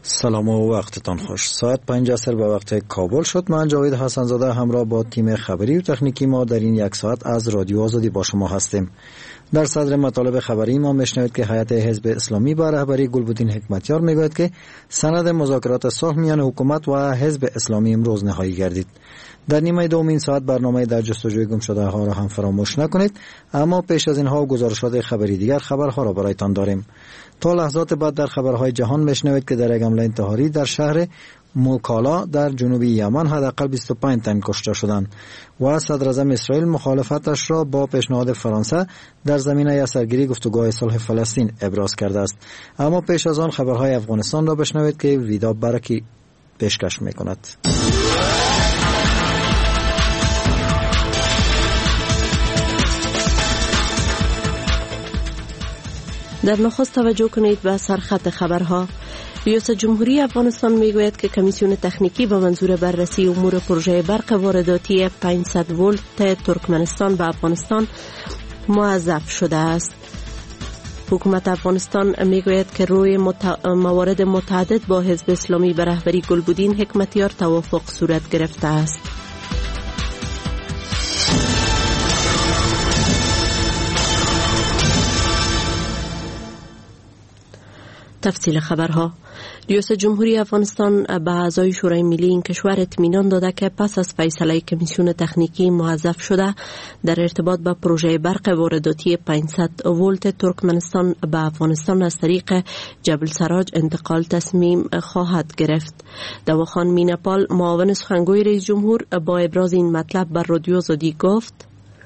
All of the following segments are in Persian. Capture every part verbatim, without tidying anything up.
سلام و وقتتان خوش. ساعت پنج عصر به وقت کابل شد. من جاوید حسن‌زاده همراه با تیم خبری و تکنیکی ما در این یک ساعت از رادیو آزادی با شما هستیم. در صدر مطالب خبری ما میشنوید که هیئت حزب اسلامی به رهبری گلبدین حکمتیار میگوید که سند مذاکرات صلح میان حکومت و حزب اسلامی امروز نهایی گردید. در نیمه دوم این ساعت برنامه در جستجوی گم شده ها را هم فراموش نکنید، اما پیش از اینها و گزارشات خبری دیگر خبرها را برایتان داریم. تا لحظات بعد در خبرهای جهان میشنوید که در یک حمله انتحاری در شهر موکالا در جنوب یمن حداقل بیست و پنج تن کشته شدند و صدر اعظم اسرائیل مخالفتش را با پیشنهاد فرانسه در زمینه اثرگیری گفتگوهای صلح فلسطین ابراز کرده است. اما پیش از آن خبرهای افغانستان را بشنوید که ویدا برکی پیشکش میکند. در نخست توجه کنید به سرخط خبرها. ریاست جمهوری افغانستان میگوید که کمیسیون تکنیکی به منظور بررسی امور پروژه برق وارداتی پانصد ولت ترکمنستان به افغانستان موظف شده است. حکومت افغانستان میگوید که روی مت... موارد متعدد با حزب اسلامی به رهبری گلبدین حکمتیار توافق صورت گرفته است. تفصیل خبرها. ریاست جمهوری افغانستان به اعضای شورای ملی این کشور اطمینان داده که پس از فیصله کمیسیون تکنیکی موظف شده در ارتباط با پروژه برق وارداتی پانصد ولت ترکمنستان به افغانستان از طریق جبل سراج انتقال تصمیم خواهد گرفت. دواخان مینپال معاون سخنگوی رئیس جمهور با ابراز این مطلب بر رادیو آزادی گفت: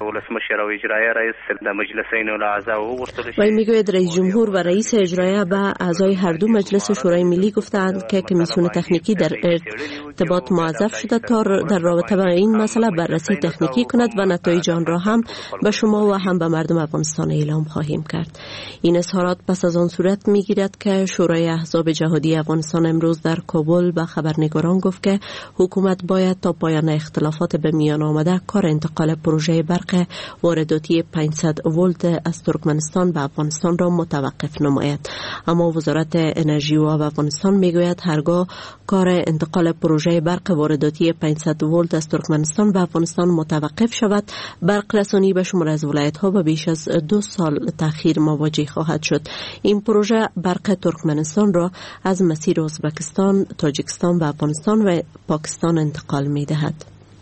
وی میگوید رئیس جمهور و رئیس اجرایه به اعضای هر دو مجلس شورای ملی گفتند که کمیسیون تکنیکی در ارتباط موظف شده تا در رابطه با این مسئله بررسی تکنیکی کند و نتایج آن را هم به شما و هم به مردم افغانستان اعلام خواهیم کرد. این اظهارات پس از آن صورت میگیرد که شورای احزاب جهادی افغانستان امروز در کابل به خبرنگاران گفت که حکومت باید تا پایان اختلافات به میان آمده کار انتقال پروژه برق وارداتی پانصد ولت از ترکمنستان به افغانستان را متوقف نماید. اما وزارت انرژی و آب افغانستان میگوید هرگاه کار انتقال پروژه برق وارداتی پانصد ولت از ترکمنستان به افغانستان متوقف شود، برق رسانی به شمار از ولایت ها به بیش از دو سال تأخیر مواجه خواهد شد. این پروژه برق ترکمنستان را از مسیر ازبکستان، تاجیکستان به افغانستان و پاکستان انتقال میدهد.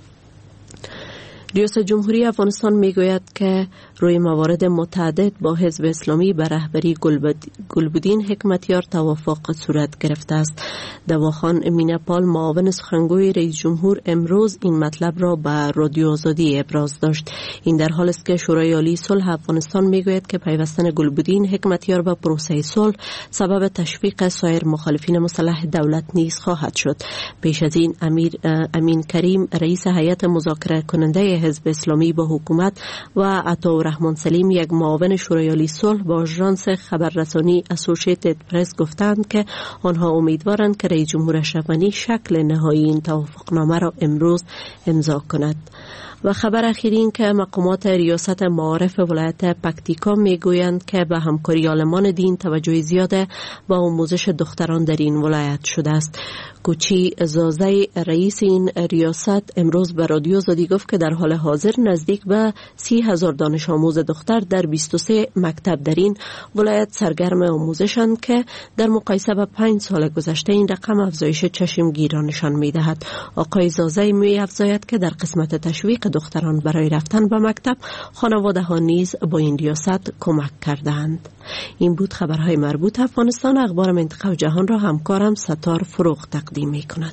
ریاست جمهوری افغانستان میگوید که روی موارد متعدد با حزب اسلامی به رهبری گلبدین حکمتیار توافق صورت گرفته است. دواخان مینپال معاون سخنگوی رئیس جمهور امروز این مطلب را به رادیو آزادی ابراز داشت. این در حالی است که شورای عالی صلح افغانستان میگوید که پیوستن گلبدین حکمتیار به پروسه صلح سبب تشویق سایر مخالفین مسلح دولت نیز خواهد شد. پیش از این امیر امین کریم رئیس هیئت مذاکره کننده حزب اسلامی با حکومت و عطاءالرحمن سلیم یک معاون شورای عالی صلح با آژانس خبررسانی اسوسییتد پرس گفتند که آنها امیدوارند که رئیس جمهور اشرف غنی شکل نهایی این توافقنامه را امروز امضا کند. و خبر اخیری این که مقامات ریاست معارف ولایت پکتیکا میگویند که به همکاری عالمان دین توجه زیاد به آموزش دختران در این ولایت شده است. کوچی زازه رئیس این ریاست امروز به رادیو آزادی گفت که در حال حاضر نزدیک به سی هزار دانش آموز دختر در بیست و سه مکتب در این ولایت سرگرم آموزشند که در مقایسه با پنج سال گذشته این رقم افزایش چشمگیر را نشان می‌دهد. آقای زازه می‌افزاید که در قسمت تشویق دختران برای رفتن به مکتب خانواده ها نیز با این ریاست کمک کردند. این بود خبرهای مربوط افغانستان. اخبار منطقه و جهان را همکارم ستار فروغ تقدیم می کند.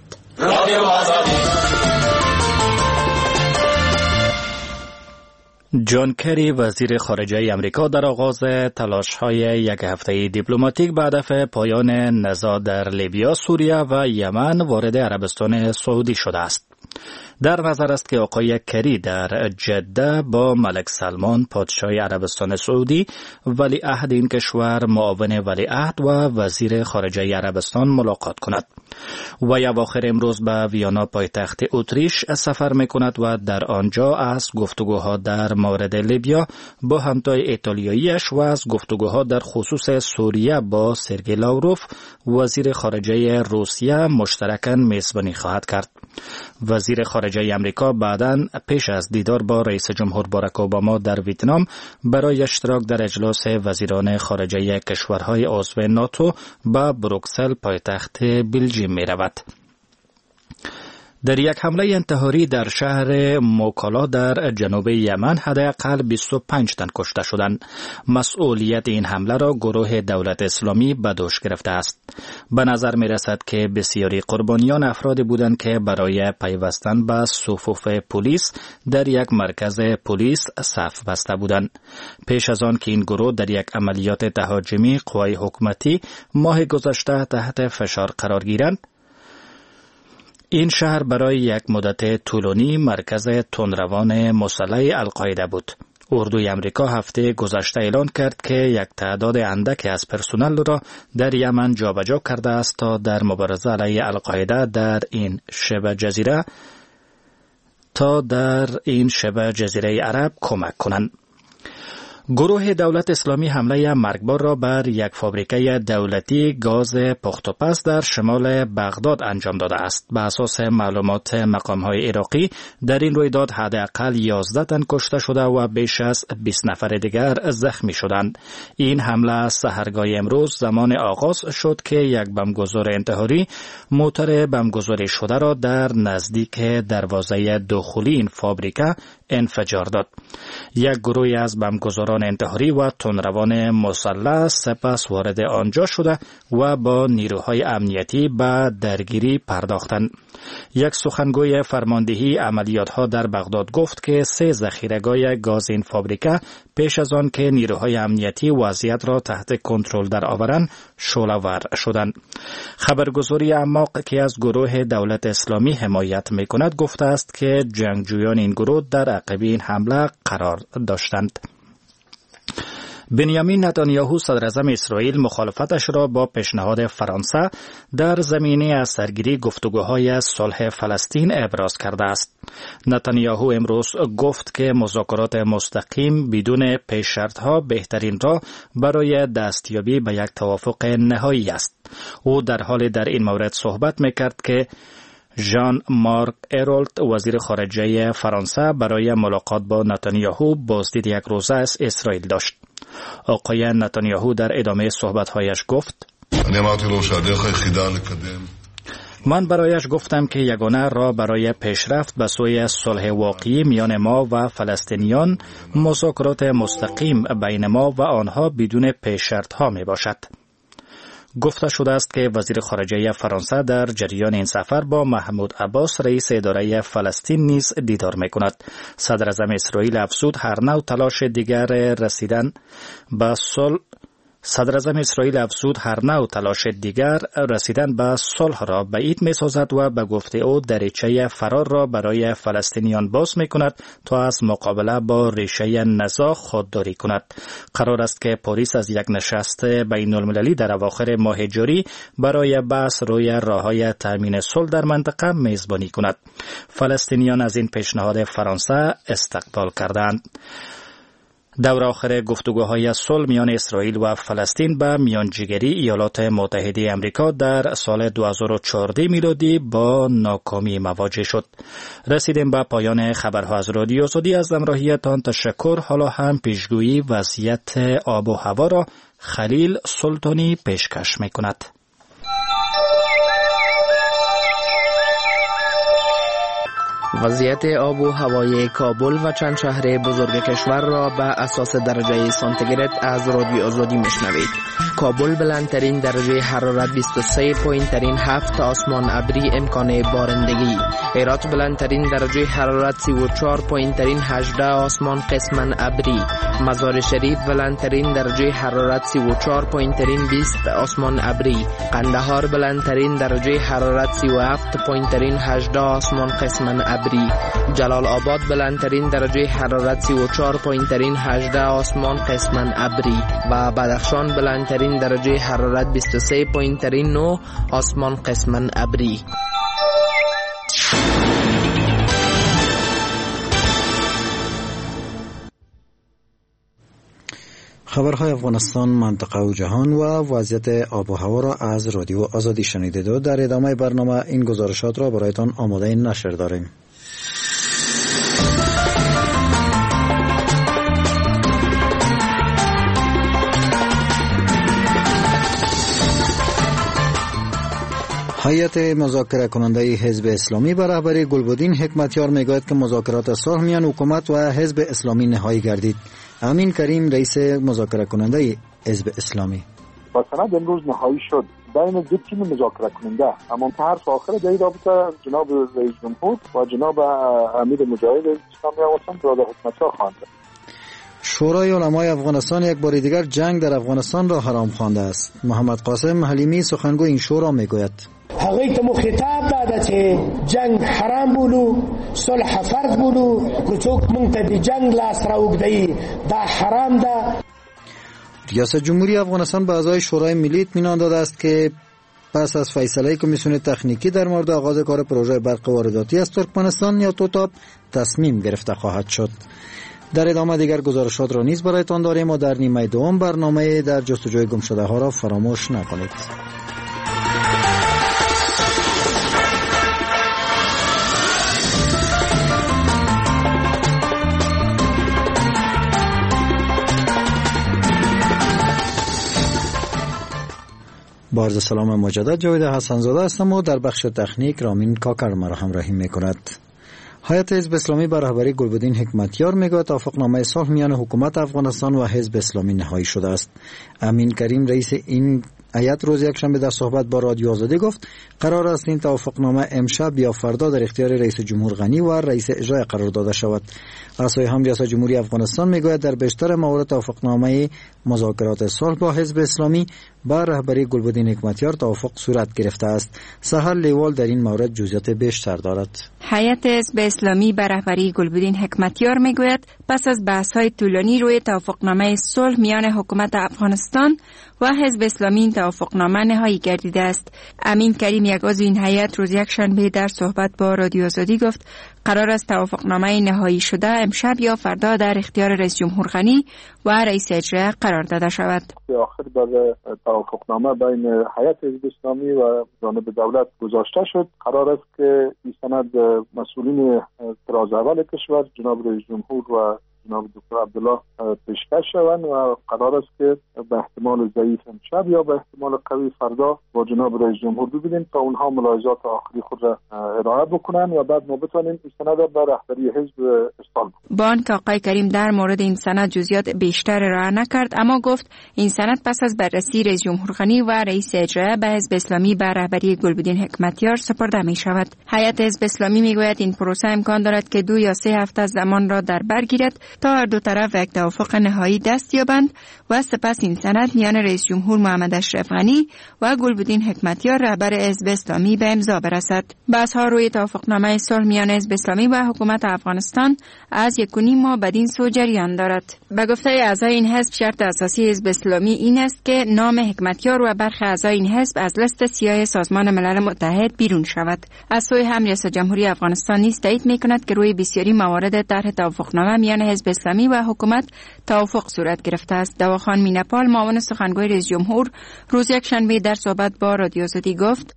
جان کری وزیر خارجه امریکا در آغاز تلاش‌های یک هفته دیپلماتیک به هدف پایان نزاع در لیبیا، سوریه و یمن وارد عربستان سعودی شده است. در نظر است که آقای کری در جده با ملک سلمان پادشاه عربستان سعودی، ولی عهد این کشور، معاون ولی عهد و وزیر خارجه عربستان ملاقات کند. و اواخر امروز به ویانا پایتخت اتریش سفر می کند و در آنجا از گفتگوها در مورد لیبیا با همتای ایتالیاییش و از گفتگوها در خصوص سوریه با سرگئی لاوروف وزیر خارجه روسیه مشترکاً میزبانی خواهد کرد. وزیر خارجه امریکا بعداً پیش از دیدار با رئیس جمهور باراک اوباما در ویتنام برای اشتراک در اجلاس وزیران خارجه کشورهای عضو ناتو به بروکسل پایتخت بلژیم می رود. در یک حمله انتحاری در شهر موکالا در جنوب یمن حداقل بیست و پنج تن کشته شدند. مسئولیت این حمله را گروه دولت اسلامی به دوش گرفته است. به نظر می رسد که بسیاری قربانیان افرادی بودند که برای پیوستن به صفوف پلیس در یک مرکز پلیس صف بسته بودند. پیش از آن که این گروه در یک عملیات تهاجمی قوای حکومتی ماه گذشته تحت فشار قرار گیرند، این شهر برای یک مدت طولانی مرکز تندروان مسلح القاعده بود. اردوی امریکا هفته گذشته اعلان کرد که یک تعداد اندکی از پرسنل را در یمن جابجا کرده است تا در مبارزه علیه القاعده در این شبه جزیره تا در این شبه جزیره عرب کمک کنند. گروه دولت اسلامی حمله مرگبار را بر یک فابریکه دولتی گاز پخت و پز در شمال بغداد انجام داده است. به اساس معلومات مقام‌های عراقی در این رویداد حداقل یازده تن کشته شده و بیش از بیست نفر دیگر زخمی شدند. این حمله سحرگاه امروز زمان آغاز شد که یک بمبگذار انتحاری موتور بمبگذاری شده را در نزدیک دروازه داخلی این فابریکه انفجار داد. یک گروه از بمبگذاران انتحاری و تندروان مسلح سپس وارد آنجا شده و با نیروهای امنیتی به درگیری پرداختند. یک سخنگوی فرماندهی عملیات‌ها در بغداد گفت که سه ذخیره‌گاه گاز این فابریکه پیش از آن که نیروهای امنیتی وضعیت را تحت کنترل درآورند شعله‌ور شدند. خبرگزاری اماق که از گروه دولت اسلامی حمایت می‌کند گفته است که جنگجویان این گروه در عقب این حمله قرار داشتند. بنیامین نتانیاهو صدراعظم اسرائیل مخالفتش را با پیشنهاد فرانسه در زمینه از سرگیری گفتگوهای صلح فلسطین ابراز کرده است. نتانیاهو امروز گفت که مذاکرات مستقیم بدون پیش شرطها بهترین راه برای دستیابی به یک توافق نهایی است. او در حال در این مورد صحبت می‌کرد که ژان مارک ایرولت وزیر خارجه فرانسه برای ملاقات با نتانیاهو بازدید یک روزه از اسرائیل داشت. آقای نتانیاهو در ادامه صحبت‌هایش گفت: من برایش گفتم که یگانه راه برای پیشرفت به سوی صلح واقعی میان ما و فلسطینیان مذاکرات مستقیم بین ما و آنها بدون پیش شرط‌ها می باشد. گفته شده است که وزیر خارجه فرانسه در جریان این سفر با محمود عباس رئیس اداره فلسطین نیز دیدار می‌کند. صدراعظم اسرائیل افزود هر نوع تلاش دیگر رسیدن به صلح صدراعظم اسرائیل افزود هر نوع تلاش دیگر رسیدن به صلح را بعید می‌سازد و به گفته او دریچه فرار را برای فلسطینیان باز می‌کند تا از مقابله با ریشه نزاع خودداری کند. قرار است که پاریس از یک نشست بین‌المللی در اواخر ماه جاری برای بحث روی راه‌های تامین صلح در منطقه میزبانی کند. فلسطینیان از این پیشنهاد فرانسه استقبال کردند. دور آخر گفتگوهای صلح میان اسرائیل و فلسطین به میانجیگری ایالات متحده آمریکا در سال دو هزار و چهارده میلادی با ناکامی مواجه شد. رسیدیم به پایان خبرها از رادیو آزادی. از همراهیتان تشکر. حالا هم پیشگویی وضعیت آب و هوا را خلیل سلطانی پیشکش میکند. وضعیت آب و هوای کابل و چند شهر بزرگ کشور را به اساس درجه سانتیگراد از رادیو آزادی میشنوید. کابل بلندترین درجه حرارت بیست و سه پایین ترین هفت آسمان ابری امکان بارندگی. هرات بلندترین درجه حرارت سی و چهار پایین ترین هجده آسمان قسما ابری. مزار شریف بلندترین درجه حرارت سی و چهار پایین ترین بیست آسمان ابری. قندهار بلندترین درجه حرارت سی و هفت پایین ترین هجده آسمان قسما ابری. جلال آباد بلندترین درجه حرارت سی و چهار پایین ترین هجده آسمان قسما ابری و بدخشان بلندترین درجه حرارت بیست و سه پایین ترین نه آسمان قسما ابری. خبرهای افغانستان، منطقه و جهان و وضعیت آب و هوا را از رادیو آزادی شنیدید و در ادامه برنامه این گزارشات را برایتان آماده نشر داریم. هیئت مذاکره کننده حزب اسلامی به رهبری گلبدین حکمتیار میگوید که مذاکرات صلح میان حکومت و حزب اسلامی نهایی گردید. امین کریم رئیس مذاکره کننده حزب اسلامی: با سند امروز نهایی شد بین دو تیم مذاکره کننده، اما که حرف آخر در این رابطه جناب رئیس جمهور و جناب امیر مجاهد اسلامی افغانستان برادر حکمتیار خوانده. شورای علمای افغانستان یک بار دیگر جنگ در افغانستان را حرام خوانده است. محمد قاسم حلیمی سخنگو این شورا میگوید: هغه ته مو خطاب داده چې جنگ حرام بولو، صلح فرض بولو، که څوک مونږ ته د جنگ لاس راوږدوي دا حرام ده. ریاست جمهوری افغانستان به اعضای شورای ملی اطمینان داده است که پس از فیصله کمیسیون تکنیکی در مورد آغاز کار پروژه برق وارداتی از ترکمنستان یا توتاب تصمیم گرفته خواهد شد. در ادامه دیگر گزارشات را نیز برایتان داریم و در نیمه دوم برنامه در جستجوی گم شده ها را فراموش نکنید. با عرض سلام مجدد، جاوید حسن زاده هستم و در بخش تکنیک رامین کاکر مرا همراهی میکند. هیئت حزب اسلامی به رهبری گلبدین حکمتیار میگوید توافقنامه صلح میان حکومت افغانستان و حزب اسلامی نهایی شده است. امین کریم رئیس این هیئت روز یکشنبه در صحبت با رادیو آزادی گفت قرار است این توافقنامه امشب یا فردا در اختیار رئیس جمهور غنی و رئیس اجرایی قرار داده شود. از سوی هم ریاست جمهوری افغانستان میگوید در بیشتر موارد توافقنامه مذاکرات صلح با حزب اسلامی با رهبری گلبدین حکمتیار توافق صورت گرفته است. سحر لیوال در این مورد جزئیات بیشتر دارد. هیئت حزب اسلامی به رهبری گلبدین حکمتیار میگوید پس از بحث‌های طولانی روی توافقنامه صلح میان حکومت افغانستان و حزب اسلامی این توافقنامه نهایی گردیده است. امین کریم یک عضو این هیئت روز یکشنبه در صحبت با رادیو آزادی گفت قرار است توافقنامه نهایی شده امشب یا فردا در اختیار رئیس جمهور غنی و رئیس اجرایی قرار داده شود. آخر بر توافقنامه بین هیئت حزب اسلامی و جانب دولت گذاشته شد. قرار است که این سند مسئولین طراز اول کشور جناب رئیس جمهور و جناب دکتر عبدالله پیشکش شوند و قرار است که به احتمال ضعیف امشب یا به احتمال قوی فردا با جناب رئیس جمهور ببینیم تا اونها ملاحظات آخری خود را ارائه بکنن و بعد ما بتوانیم این سند را به رهبری حزب ارسال کنیم. با آنکه آقای کریم در مورد این سند جزئیات بیشتر ارائه نکرد، اما گفت این سند پس از بررسی رئیس جمهور غنی و رئیس اجرایی به حزب اسلامی به رهبری گلبدین حکمتیار سپرده می شود. هیئت حزب اسلامی میگوید این پروسه امکان دارد که دو یا سه هفته زمان را در بر گیرد تا هر دو طرف یک توافق نهایی دست یابند و سپس این سند میان رئیس جمهور محمد اشرف غنی و گلبدین حکمتیار رهبر حزب اسلامی به امضا برسد. بحث‌ها روی توافقنامه صلح میان حزب اسلامی و حکومت افغانستان از یک و نیم ماه بدین سو جریان دارد. به گفته اعضای این حزب شرط اساسی حزب اسلامی این است که نام حکمتیار و برخی اعضای این حزب از لیست سیاه سازمان ملل متحد بیرون شود. از سوی هم ریاست جمهوری افغانستان نیز تایید می‌کند که روی بسیاری موارد طرح توافقنامه میان حزب اسلامی و حکومت توافق صورت گرفته است. دواخان مینپال معاون سخنگوی رئیس جمهور روز یکشنبه در صحبت با رادیو آزادی گفت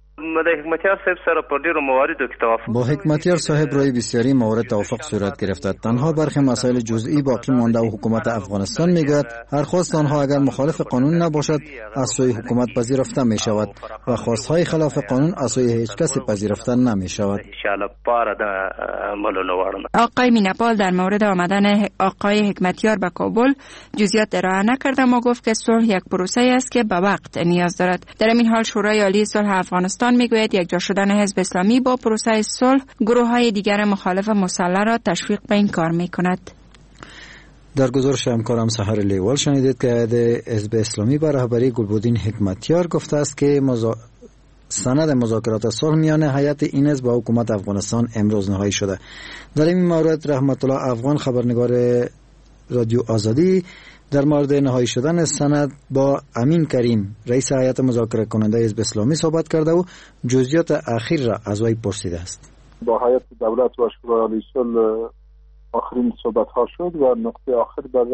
با حکمتیار صاحب روی بسیاری موارد توافق صورت گرفته. تنها برخی مسائل جزئی باقی مانده و حکومت افغانستان میگوید هر خواست آنها اگر مخالف قانون نباشد از سوی حکومت پذیرفته می شود و خواستهای خلاف قانون از سوی هیچ کسی پذیرفته نمی شود. آقای مینپال در مورد آمدن آقای حکمتیار به کابل جزئیات ارائه نکرد اما گفت که صلح یک پروسه است که به وقت نیاز دارد. در این حال شورای عالی صلح افغانستان میگوید یک جا شدن حزب اسلامی با پروسه صلح گروه‌های دیگر مخالف مسلح را تشویق به این کار می‌کند. در گزارش همکارم سحر لیوال شنیدید که حزب اسلامی به رهبری گلبدین حکمتیار گفته است که مزا... سند مذاکرات صلح میان هیئت این حزب با حکومت افغانستان امروز نهایی شده. در این مورد رحمت الله افغان خبرنگار رادیو آزادی در مورد نهایی شدن سند با امین کریم رئیس هیئت مذاکره کننده حزب اسلامی صحبت کرده و جزئیات اخیر را از وی پرسیده است. با هیئت دولت و شورای عالی صلح آخرین صحبت ها شد و نقطه آخر بر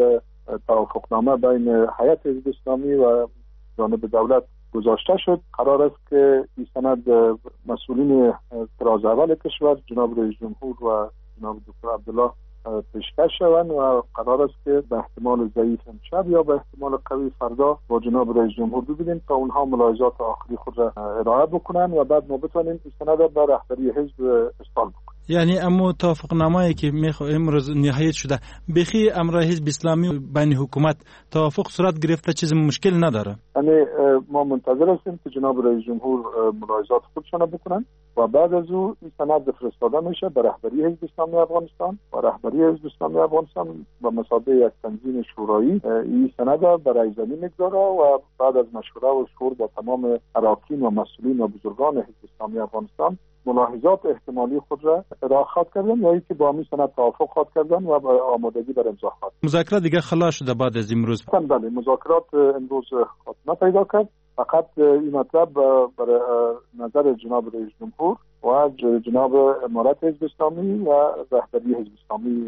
توافقنامه بین هیئت حزب اسلامی و جانب دولت گذاشته شد. قرار است که این سند مسئولین طراز اول کشور جناب رئیس جمهور و جناب دکتر عبدالله پیشکش شوند و قرار است که به احتمال ضعیف امشب یا به احتمال قوی فردا با جناب رئیس جمهور ببینیم تا اونها ملاحظات آخری خود را ارائه بکنن و بعد ما بتوانیم این سند را به رهبری حزب ارسال بکنیم. یعنی اما توافقنامه‌ای که امروز نهایت شده بخی امر حزب اسلامی بین حکومت توافق صورت گرفته چیز مشکل نداره؟ یعنی ما منتظر هستیم که جناب رئیس جمهور ملاحظات خودشان بکنن و بعد از او این سند فرستاده میشه به رهبری حزب اسلامی افغانستان و رهبری حزب اسلامی افغانستان به مثابه یک تنظیم شورایی این سند را برای زمین میگذاره و بعد از مشوره و شور با تمام اراکین و مسئولین و بزرگان حزب اسلامی افغانستان ملاحظات احتمالی خود را ارائه خواهد کردن یا اینکه با همین سند توافق خواهد کردن و آمادگی بر امضا خواهد. مذاکرات دیگه خلاص شده بعد از امروز؟ بله، مذاکرات امروز خاتمه پیدا کرد. فقط این مطلب برای نظر جناب رئیس جمهور و جناب امارت حزب اسلامی و رهبری حزب اسلامی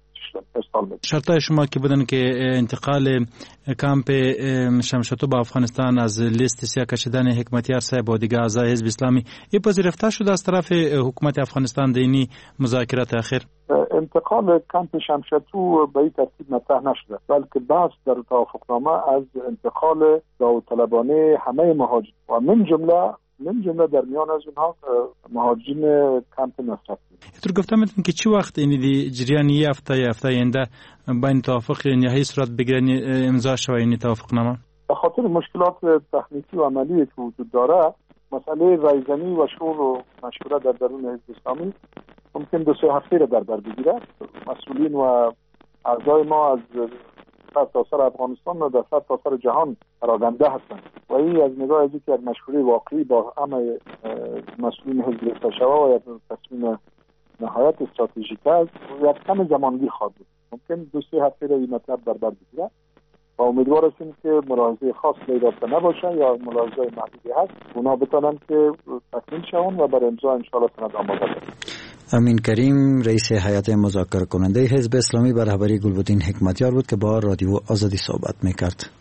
شرطای شما که بودن که انتقال کمپ شمشتو با افغانستان از لیست سیاه کشیدن حکمتیار صاحب و دیگه اعضای حزب اسلامی این پذیرفته شده از طرف حکومت افغانستان دینی مذاکرات اخیر؟ انتقال کمپ شمشتو به این ترتیب مطرح نشده، بلکه بحث در توافقنامه از انتقال داوطلبانه همه مهاجرین و من جمله من جمله در میان از اونها مهاجرین کمپ نصرت. اینطور گفتم میتونم که چی وقت این دی جریان یه هفته یه هفته اینده بین توافق نهایی صورت بگیرن امضا شوه این توافقنامه؟ به خاطر مشکلات تکنیکی و عملی که وجود داره، مسئله رایزنی و شور و مشوره در درون حزب اسلامی ممکن دو سه هفته را در بر بگیره. مسئولین و اعضای ما از سر تا سر افغانستان و در سر تا سر جهان پراگنده هستند و این از نگاه از که مشوره واقعی با همه مسئولین حزب استشوا و یک تصمیم نهایت استراتژیک است و یک کم زمانگیر خواهد بود. ممکن دو سه هفته را این مطلب در بر بگیره و امیدوار هستیم که ملاحظه خاص لیرافته نباشه یا ملاحظه محدودی هست اونا بتونن که تکمیل شون و بر امضا انشاءالله سند آماده بشه. امین کریم رئیس هیئت مذاکره کننده حزب اسلامی به رهبری گلبدین حکمتیار بود که با رادیو آزادی صحبت میکرد.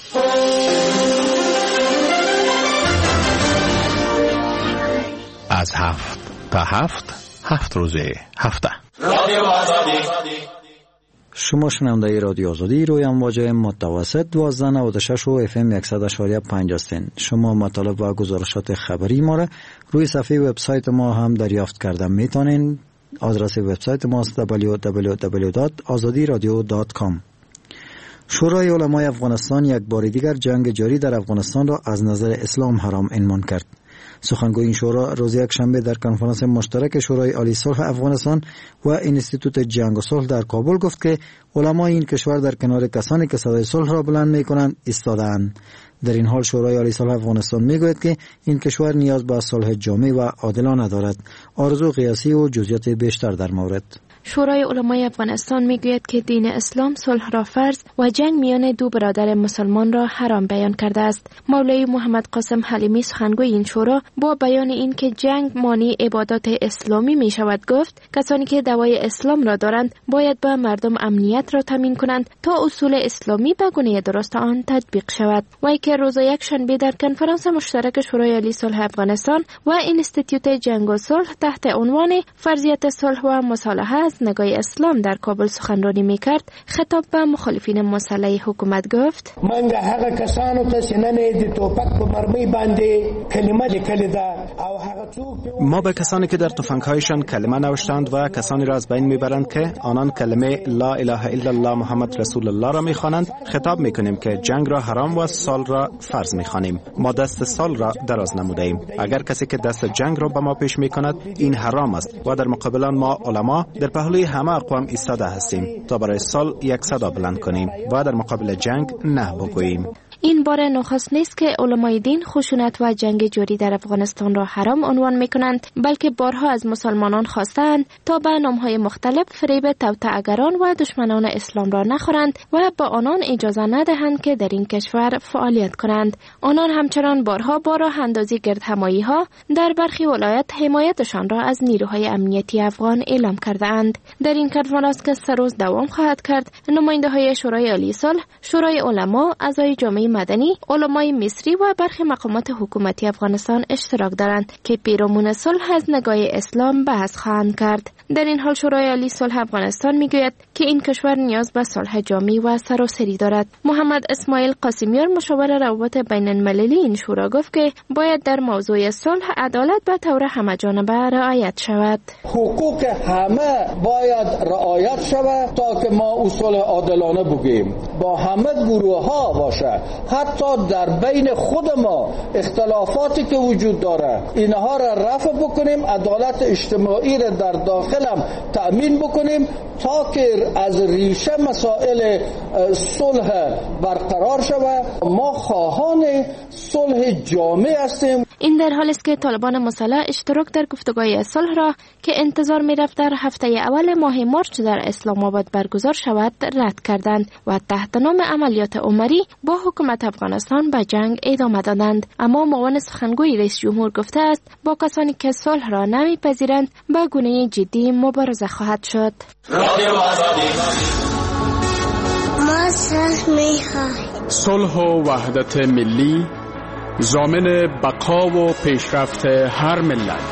از هفت تا هفت هفت روزه هفته رادیو آزادی. شما شنونده رادیو آزادی روی امواج متوسط دوازده نود و شش و اف ام صد و یک و پنج هستین. شما مطالب و گزارشات خبری ما را روی صفحه وبسایت ما هم دریافت کرده میتونین. آدرس وبسایت ما است دبلیو دبلیو دبلیو دات آزادی رادیو دات کام. شورای علمای افغانستان یک بار دیگر جنگ جاری در افغانستان را از نظر اسلام حرام عنوان کرد. سخنگوی این شورا روز یک شنبه در کنفرانس مشترک شورای عالی صلح افغانستان و انستیتوت جنگ و صلح در کابل گفت که علمای این کشور در کنار کسانی که صدای صلح را بلند می‌کنند ایستاده‌اند. در این حال شورای عالی صلح افغانستان میگوید که این کشور نیاز به صلح جامع و عادلانه دارد. آرزو قیاسی و جزئیات بیشتر در مورد. شورای علمای افغانستان میگوید که دین اسلام صلح را فرض و جنگ میان دو برادر مسلمان را حرام بیان کرده است. مولوی محمد قاسم حلیمی سخنگوی این شورا با بیان این که جنگ مانع عبادات اسلامی می شود گفت کسانی که دوای اسلام را دارند باید به مردم امنیت را تامین کنند تا اصول اسلامی به گونه درست آن تطبیق شود. وی که روز یک شنبه در کنفرانس مشترک شورای عالی صلح افغانستان و انستیتوت جنگ و صلح تحت عنوان فرضیت صلح و مصالحه از نگاه اسلام در کابل سخنرانی میکرد، خطاب به مخالفین مسلح حکومت گفت: من ده هغه کسانو ته سیننه د توپک په مرمۍ باندې کلمه لیکلې ده او هغه څوک ما به کسانی که در تفنگ‌هایشان کلمه نوشتند و کسانی را از بین میبرند که آنان کلمه لا اله الا الله محمد رسول الله را میخوانند خطاب میکنیم که جنگ را حرام و صلح را فرض میخوانیم. ما دست صلح را دراز نموده ایم. اگر کسی که دست جنگ را به ما پیش میکند این حرام است و در مقابل آن ما علما در پهلوی همه اقوام ایستاده هستیم تا برای صلح یک صدا بلند کنیم و در مقابل جنگ نه بگوییم. این بار نخست نیست که علمای دین خشونت و جنگ جاری در افغانستان را حرام عنوان میکنند، بلکه بارها از مسلمانان خواستند تا به نامهای مختلف فریب توطئه‌گران و دشمنان اسلام را نخورند و با آنان اجازه ندهند که در این کشور فعالیت کنند. آنان همچنان بارها با راه اندازی گردهمایی ها در برخی ولایت حمایتشان را از نیروهای امنیتی افغان اعلام کرده اند. در این کنفرانس که سه روز دوام خواهد کرد، نماینده های شورای عالی صلح، شورای علما، اعضای جامعه مدنی، علمای مصری و برخی مقامات حکومتی افغانستان اشتراک دارند که پیرامون صلح از نگاه اسلام بحث خواهند کرد. در این حال شورای عالی صلح افغانستان میگوید که این کشور نیاز به صلح جامع و سراسری دارد. محمد اسماعیل قاسمیار مشاور روابط بین المللی این شورا گفت که باید در موضوع صلح عدالت به طور همه‌جانبه رعایت شود. حقوق همه باید رعایت شود تا که ما اصول عادلانه بگیم، با همه گروه ها باشه، حتی در بین خود ما اختلافاتی که وجود داره اینها را رفع بکنیم، عدالت اجتماعی را در داخلم تأمین بکنیم تا که از ریشه مسائل صلح برقرار شود. ما خواهان صلح جامع هستیم. این در حالی است که طالبان مسلح اشتراک در گفتگوهای صلح را که انتظار می‌رفت در هفته اول ماه مارچ در اسلام آباد برگزار شود رد کردند و تحت نام عملیات عمری با حکومت افغانستان به جنگ ادامه دادند. اما معاون سخنگوی رئیس جمهور گفته است با کسانی که صلح را نمی‌پذیرند به گونه جدی مبارزه خواهد شد. ما صلح می‌خواهیم. صلح و وحدت ملی ضامن بقا و پیشرفت هر ملت.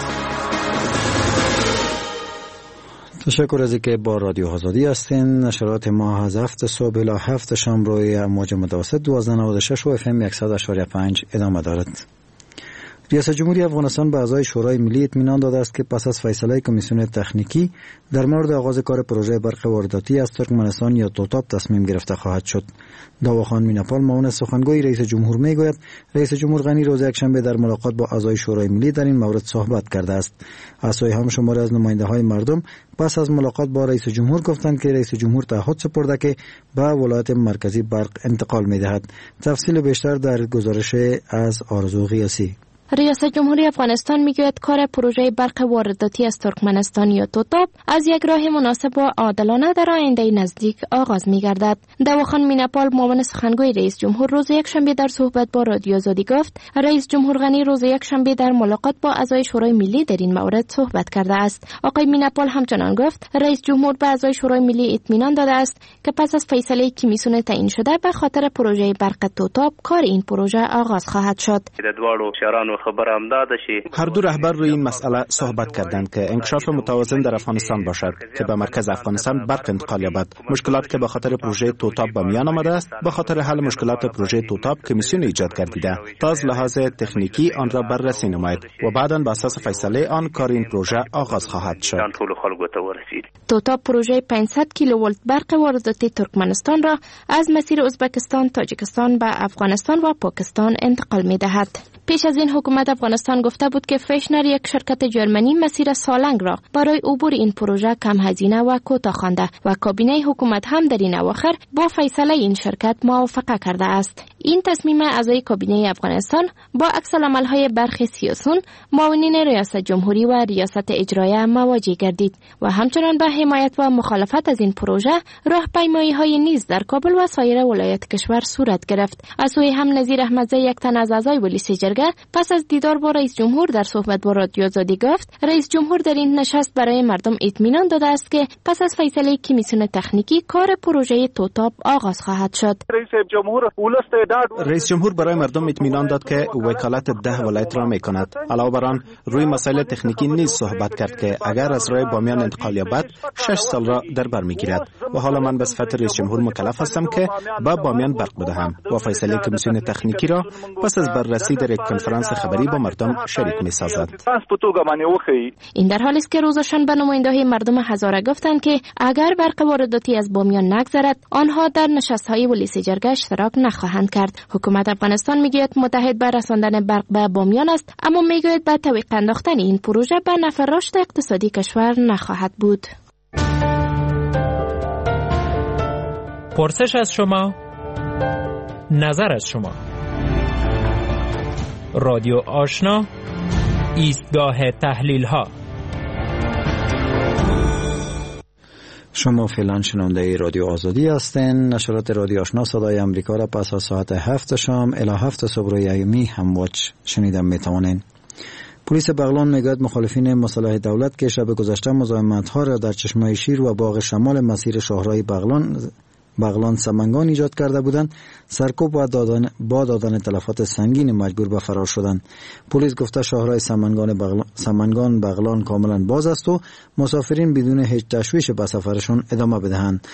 تشکر از اینکه با رادیو آزادی هستین. نشرات ما از هفت صبح الی هفت شام روی موج متوسط دوازده نود و شش و اف ام صد و پنج ادامه دارد. ریاست جمهوری افغانستان به اعضای شورای ملی اطمینان داده است که پس از فیصله کمیسیون تکنیکی در مورد آغاز کار پروژه برق وارداتی از ترکمنستان یا توتاب تصمیم گرفته خواهد شد. داواخان میناپال معاون سخنگوی رئیس جمهور میگوید رئیس جمهور غنی روز یکشنبه در ملاقات با اعضای شورای ملی در این مورد صحبت کرده است. اعضای هم شماری از نماینده‌های مردم پس از ملاقات با رئیس جمهور گفتند که رئیس جمهور تعهد سپرده که به ولایت مرکزی برق انتقال می‌دهد. تفصیل بیشتر در گزارش از آرزو غیاسی. ریاست جمهوری افغانستان میگوید کار پروژه برق وارداتی از ترکمنستان یا توتاب از یک راه مناسب و عادلانه در آینده نزدیک آغاز میگردد. داواخان میناپال معاون سخنگوی رئیس جمهور روز یکشنبه در صحبت با رادیو آزادی گفت رئیس جمهور غنی روز یکشنبه در ملاقات با اعضای شورای ملی در این مورد صحبت کرده است. آقای میناپال همچنان گفت رئیس جمهور به اعضای شورای ملی اطمینان داده است که پس از فیصله کمیسیون تعیین شده به خاطر پروژه برق توتاب کار این پروژه آغاز خواهد شد. هر دو رهبر روی این مسئله صحبت کردند که انکشاف متوازن در افغانستان باشد که به مرکز افغانستان برق انتقال یابد. مشکلات که به خاطر پروژه توتاب به میان آمده است به خاطر حل مشکلات پروژه توتاب کمیسیون ایجاد گردیده تا از لحاظ تکنیکی آن را بررسی نماید و بعداً بر اساس فیصله آن کار این پروژه آغاز خواهد شد. توتاب پروژه پانصد کیلوولت برق وارداتی ترکمنستان را از مسیر ازبکستان، تاجیکستان به افغانستان و پاکستان انتقال می‌دهد. پیش از این حکومت افغانستان گفته بود که فشنر یک شرکت جرمنی مسیر سالنگ را برای عبور این پروژه کم هزینه و کوتاه خوانده و کابینه حکومت هم در این اواخر با فیصله این شرکت موافقه کرده است. این تصمیم اعضای کابینه افغانستان با عکس‌العمل‌های برخی سیاسیون، معاونین ریاست جمهوری و ریاست اجرایه مواجه گردید و همچنان به حمایت و مخالفت از این پروژه راهپیمایی‌های نیز در کابل و سایر ولایات کشور صورت گرفت. از سوی هم نظیر احمدزی یک تن از اعضای ولیس جرگه پس از دیدار با رئیس جمهور در صحبت با رادیو آزادی گفت رئیس جمهور در این نشست برای مردم اطمینان داده است که پس از فیصله کمیسیون تکنیکی کار پروژه توتاب آغاز خواهد شد. رئیس جمهور رئیس جمهور برای مردم اطمینان داد که وکالت ده ولایت را میکند. علاوه بر آن روی مسائل تکنیکی نیز صحبت کرد که اگر از راه بامیان انتقال یابد شش سال را در بر میگیرد و حالا من به صفت رئیس جمهور مکلف هستم که با بامیان برق بدهم و فیصله کمیسیون تکنیکی را پس از بررسی در یک کنفرانس خبری با مردم شریک می‌سازد. این در حالی است که روز شنبه نماینده‌های مردم هزاره گفتند که اگر برق وارداتی از بامیان نگذرد آنها در نشست‌های ولیس جرگه اشتراک نخواهند کرد. حکومت افغانستان میگوید متحد به رساندن برق به بامیان است، اما میگوید به تعویق انداختن این پروژه به نفع رشد اقتصادی کشور نخواهد بود. پرسش از شما: نظر از شما. رادیو آشنا، ایستگاه تحلیل ها. شما فعلا شنونده رادیو آزادی هستین. نشرات رادیو آشنا صدای امریکا را پس از ساعت هفت شام الی هفت صبح یومی همواج شنیدن میتوانین. پلیس بغلان میگوید مخالفین مصالح دولت که شب گذشته مزاحمت‌ها را در چشمه شیر و باغ شمال مسیر شاهراه بغلان بغلان سمنگان ایجاد کرده بودند، سرکوب و دادن با دادن تلفات سنگین مجبور به فرار شدند. پلیس گفته شاهراه سمنگان بغلان سمنگان بغلان کاملا باز است و مسافرین بدون هیچ تشویش به سفرشون ادامه بدهند.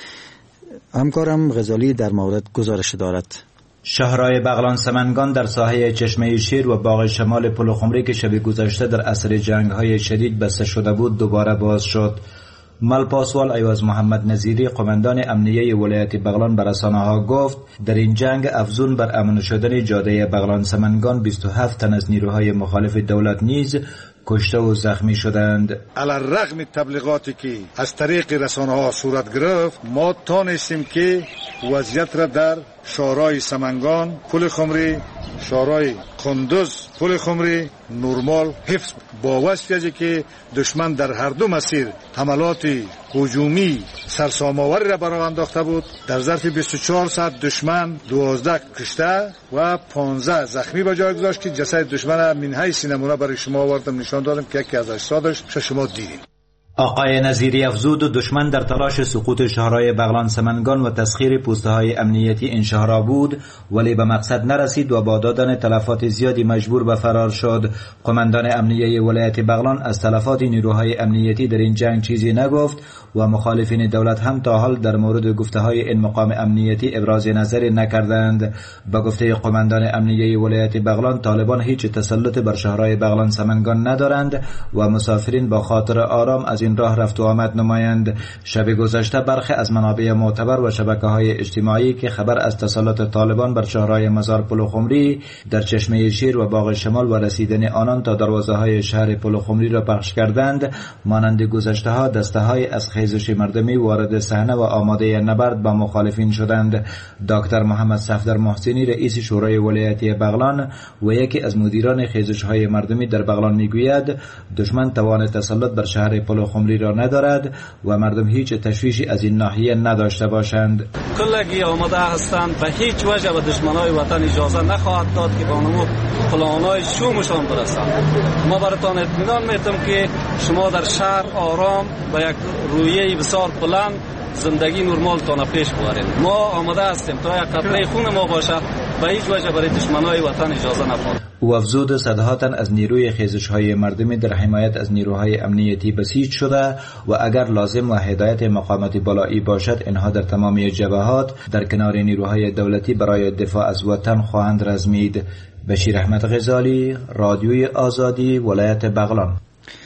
همکارم غزالی در مورد گزارش دارد. شاهراه بغلان سمنگان در ساحه چشمه شیر و باغ شمال پل خمری که شب گذشته در اثر جنگ‌های شدید بسته شده بود دوباره باز شد. ملپاسوال ایواز محمد نظیری قماندان امنیه ولایت بغلان به رسانه‌ها گفت در این جنگ افزون بر امن شدن جاده بغلان سمنگان بیست و هفت تن از نیروهای مخالف دولت نیز کشته و زخمی شدند. علی الرغم تبلیغاتی که از طریق رسانه‌ها صورت گرفت، ما تانستیم که وضعیت را در شاهراه سمنگان، پل خمری، شاهراه قندوز، پل خمری نرمال حفظ با واسطه که دشمن در هر دو مسیر حملات هجومی سرسام‌آوری را برآورده انداخته بود. در ظرف بیست و چهار ساعت دشمن دوازده کشته و پانزده زخمی به جای گذاشت که جسد دشمن را من حیث نمونه برای شما آوردم نشان دادم که یکی از اجسادش شما دیدید. آقای نظیری افزود دشمن در تلاش سقوط شاهراه بغلان سمنگان و تسخیر پوسته‌های امنیتی این شهرها بود ولی به مقصد نرسید و با دادن تلفات زیادی مجبور به فرار شد. قماندان امنیه ولایت بغلان از تلفات نیروهای امنیتی در این جنگ چیزی نگفت و مخالفین دولت هم تا حال در مورد گفته‌های این مقام امنیتی ابراز نظری نکردند. با گفته قماندان امنیه ولایت بغلان طالبان هیچ تسلط بر شهرهای بغلان سمنگان ندارند و مسافرین با خاطر آرام از این راه رفت و آمد نمایند. شب گذشته برخی از منابع معتبر و شبکه‌های اجتماعی که خبر از تسلط طالبان بر شهرهای مزار پل خمری در چشمه شیر و باغ شمال و رسیدن آنان تا دروازه‌های شهر پل خمری را پخش کردند، مانند گذشته‌ها دسته‌های از خیزش مردمی وارد صحنه و آماده نبرد با مخالفین شدند. دکتر محمد صفدر محسنی رئیس شورای ولایتی بغلان و یکی از مدیران خیزش‌های مردمی در بغلان میگوید دشمن توان تسلط بر شهر پل خمری را ندارد و مردم هیچ تشویشی از این ناحیه نداشته باشند. کلگی آماده هستند به هیچ وجه به دشمنای وطن اجازه نخواهد داد که با نمو پلانای شومشان برسند. ما براتان اطمینان میتم که شما در شهر آرام و یک رویه بسیار بلند زندگی نرمال تان پیش ببرید. ما آماده هستیم تا یک قطره خون ما باشه به هیچ وجه برای دشمنای وطن اجازه نخواهد. او افزود صدها تن از نیروی خیزش‌های مردمی در حمایت از نیروهای امنیتی بسیج شده و اگر لازم و هدایت مقامات بالایی باشد اینها در تمامی جبهات در کنار نیروهای دولتی برای دفاع از وطن خواهند رزمید. بشیر احمد غزالی، رادیوی آزادی، ولایت بغلان.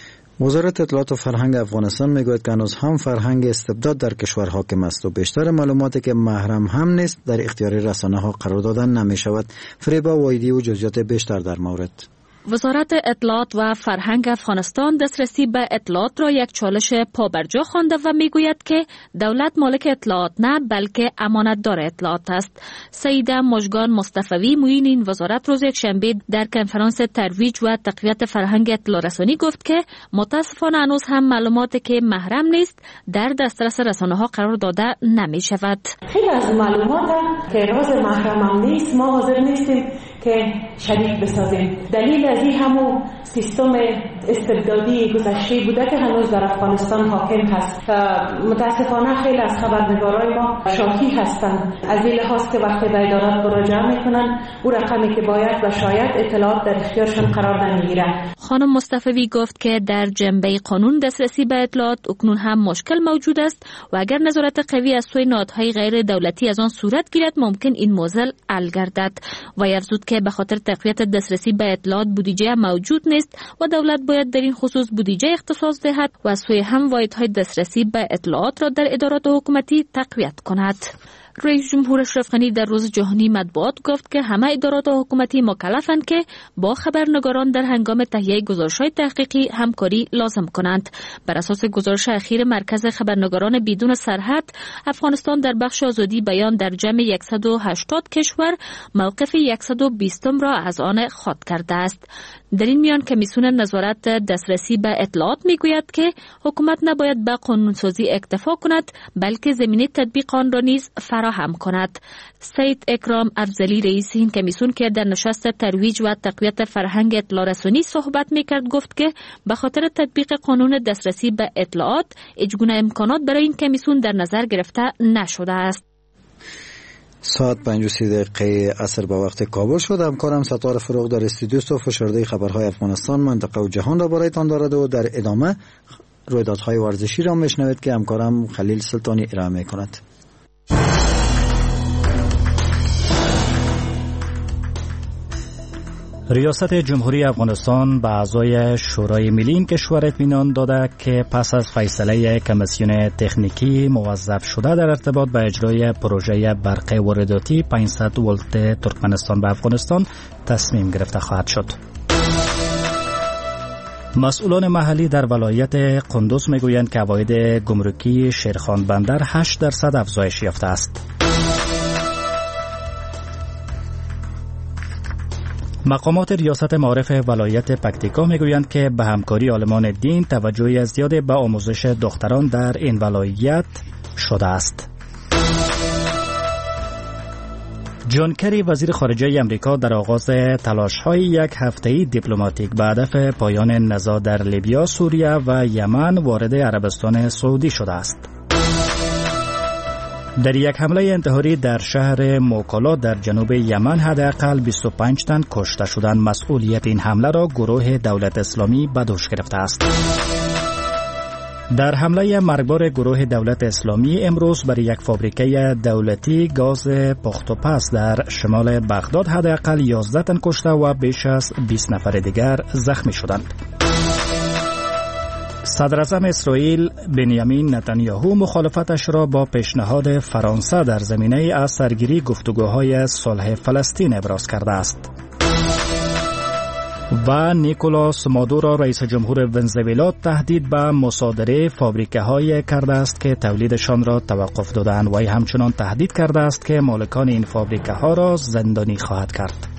وزارت اطلاعات و فرهنگ افغانستان میگوید که هنوز هم فرهنگ استبداد در کشور حاکم است و بیشتر معلوماتی که محرم هم نیست در اختیار رسانه ها قرار دادن نمی شود. فریبا وایدی و جزئیات بیشتر در مورد. وزارت اطلاعات و فرهنگ افغانستان دسترسی به اطلاعات را یک چالش پابرجا خوانده و میگوید که دولت مالک اطلاعات نه بلکه امانتدار اطلاعات است. سیده مژگان مصطفی معین این وزارت روز یکشنبه در کنفرانس ترویج و تقویت فرهنگ اطلاع رسانی گفت که متاسفانه هنوز هم معلوماتی که محرم نیست در دسترس رسانه‌ها قرار داده نمی شود. خیلی از معلومات که راز محرم نیست ما حاضر نیستیم که شریک بسازیم. دلیل از این همون سیستم استبدادی گذشته بوده که هنوز در افغانستان حاکم هست. متاسفانه خیلی از خبرنگارای ما شاکی هستند از این لحاظ که وقتی به ادارات مراجعه میکنن او رقمی که باید و شاید اطلاعات در اختیارشان قرار نمیگیره. خانم مصطفی گفت که در جنبه قانون دسترسی به اطلاعات اکنون هم مشکل موجود است و اگر نظارت قوی از سوی نهادهای غیر دولتی از آن صورت گیرد ممکن این موزل حل گردد و افزود که به خاطر تقویت دسترسی به اطلاعات بودجه موجود نیست و دولت باید در این خصوص بودجه اختصاص دهد و از سوی هم واحدهای دسترسی به اطلاعات را در ادارات حکومتی تقویت کند. رئیس جمهور اشرف غنی در روز جهانی مطبوعات گفت که همه ادارات حکومتی مکلفند که با خبرنگاران در هنگام تهیه گزارش‌های تحقیقی همکاری لازم کنند. بر اساس گزارش اخیر مرکز خبرنگاران بدون سرحد، افغانستان در بخش آزادی بیان در جمع صد و هشتاد کشور موقف صد و بیست را از آن خود کرده است. در این میان کمیسیون نظارت دسترسی به اطلاعات میگوید که حکومت نباید به قانونسازی اکتفا کند بلکه زمینه تطبیق آن را نیز فراهم کند. سید اکرام افضلی رئیس این کمیسیون که در نشست ترویج و تقویت فرهنگ اطلاع رسانی صحبت میکرد گفت که به خاطر تطبیق قانون دسترسی به اطلاعات هیچگونه امکانات برای این کمیسیون در نظر گرفته نشده است. ساعت پنج و سی دقیقه عصر به وقت کابل شد. همکارم ستاره فروغ در استودیو است و فشرده خبرهای افغانستان، منطقه و جهان را برایتان دارد و در ادامه رویدادهای ورزشی را میشنوید که همکارم خلیل سلطانی ارائه میکند. ریاست جمهوری افغانستان به اعضای شورای ملی این کشور اطمینان داده که پس از فیصله کمیسیون تکنیکی موظف شده در ارتباط با اجرای پروژه برق وارداتی پانصد ولت ترکمنستان به افغانستان تصمیم گرفته خواهد شد. مسئولان محلی در ولایت قندوز میگویند که عواید گمرکی شیرخان بندر هشت درصد افزایش یافته است. مقامات ریاست معارف ولایت پکتیکا میگویند که به همکاری عالمان دین توجه زیادی به آموزش دختران در این ولایت شده است. جان کری وزیر خارجه امریکا در آغاز تلاش‌های یک هفته‌ای دیپلماتیک به هدف پایان نزاع در لیبیا، سوریه و یمن وارد عربستان سعودی شده است. در یک حمله انتحاری در شهر موکالا در جنوب یمن حداقل بیست و پنج تن کشته شدند. مسئولیت این حمله را گروه دولت اسلامی به دوش گرفته است. در حمله مرگبار گروه دولت اسلامی امروز بر یک فابریکه دولتی گاز پخت و پز در شمال بغداد حداقل یازده تن کشته و بیش از بیست نفر دیگر زخمی شدند. صدر اعظم اسرائیل بنیامین نتانیاهو مخالفتش را با پیشنهاد فرانسه در زمینه از سرگیری گفتگوهای صلح فلسطین ابراز کرده است. و نیکولاس مادورو رئیس جمهور ونزوئلا تهدید به مصادره فابریکه های کرده است که تولیدشان را توقف دادند. و همچنان تهدید کرده است که مالکان این فابریکه ها را زندانی خواهد کرد.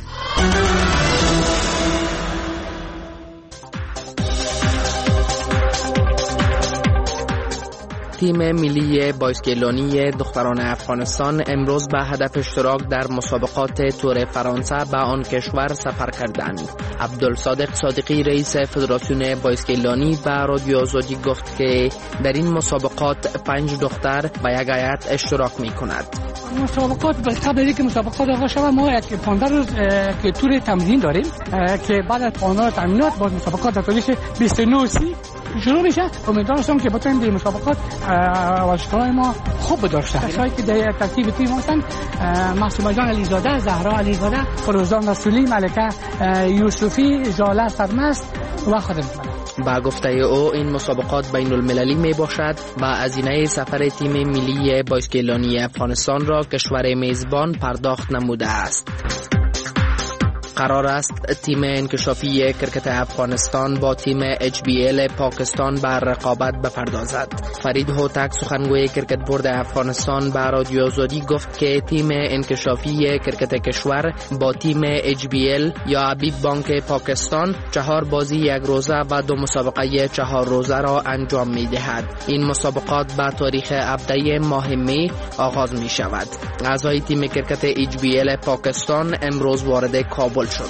تیم ملی بایسکلانی دختران افغانستان امروز به هدف اشتراک در مسابقات تور فرانسه به آن کشور سفر کردند. عبدالصادق صادقی رئیس فدراسیون بایسکلانی به رادیو آزادی گفت که در این مسابقات پنج دختر و یک هیئت اشتراک می کند. مسابقات قبل از اینکه مسابقات آغاز شود ما یک پانزده روز که تور تمرین داریم که بعد از پانزده تمرینات باز مسابقات در تاریخ بیست و نه سی شروع میشه. امیدوار هستم که بتونیم در مسابقات ورزشکاران ما خوب داشته باشیم. که در ترتیب تیم هستن معصومه جان علیزاده، زهرا علیزاده، فروزان رسولی، ملکه یوسفی، ژاله سرمست و خودم. با گفته او این مسابقات بین المللی می باشد و هزینه سفر تیم ملی بایسکلانی افغانستان را کشور میزبان پرداخت نموده است. قرار است تیم انکشافی کرکت افغانستان با تیم اچ بی ال پاکستان بر رقابت بپردازد. فرید هوتک سخنگوی کرکت بورد افغانستان به رادیو آزادی گفت که تیم انکشافی کرکت کشور با تیم اچ بی ال یا حبیب بانک پاکستان چهار بازی یک روزه و دو مسابقه چهار روزه را انجام می دهد. این مسابقات به تاریخ هفده ماه می آغاز می شود. اعضای تیم کرکت اچ بی ال پاکستان امروز وارد کابل شد.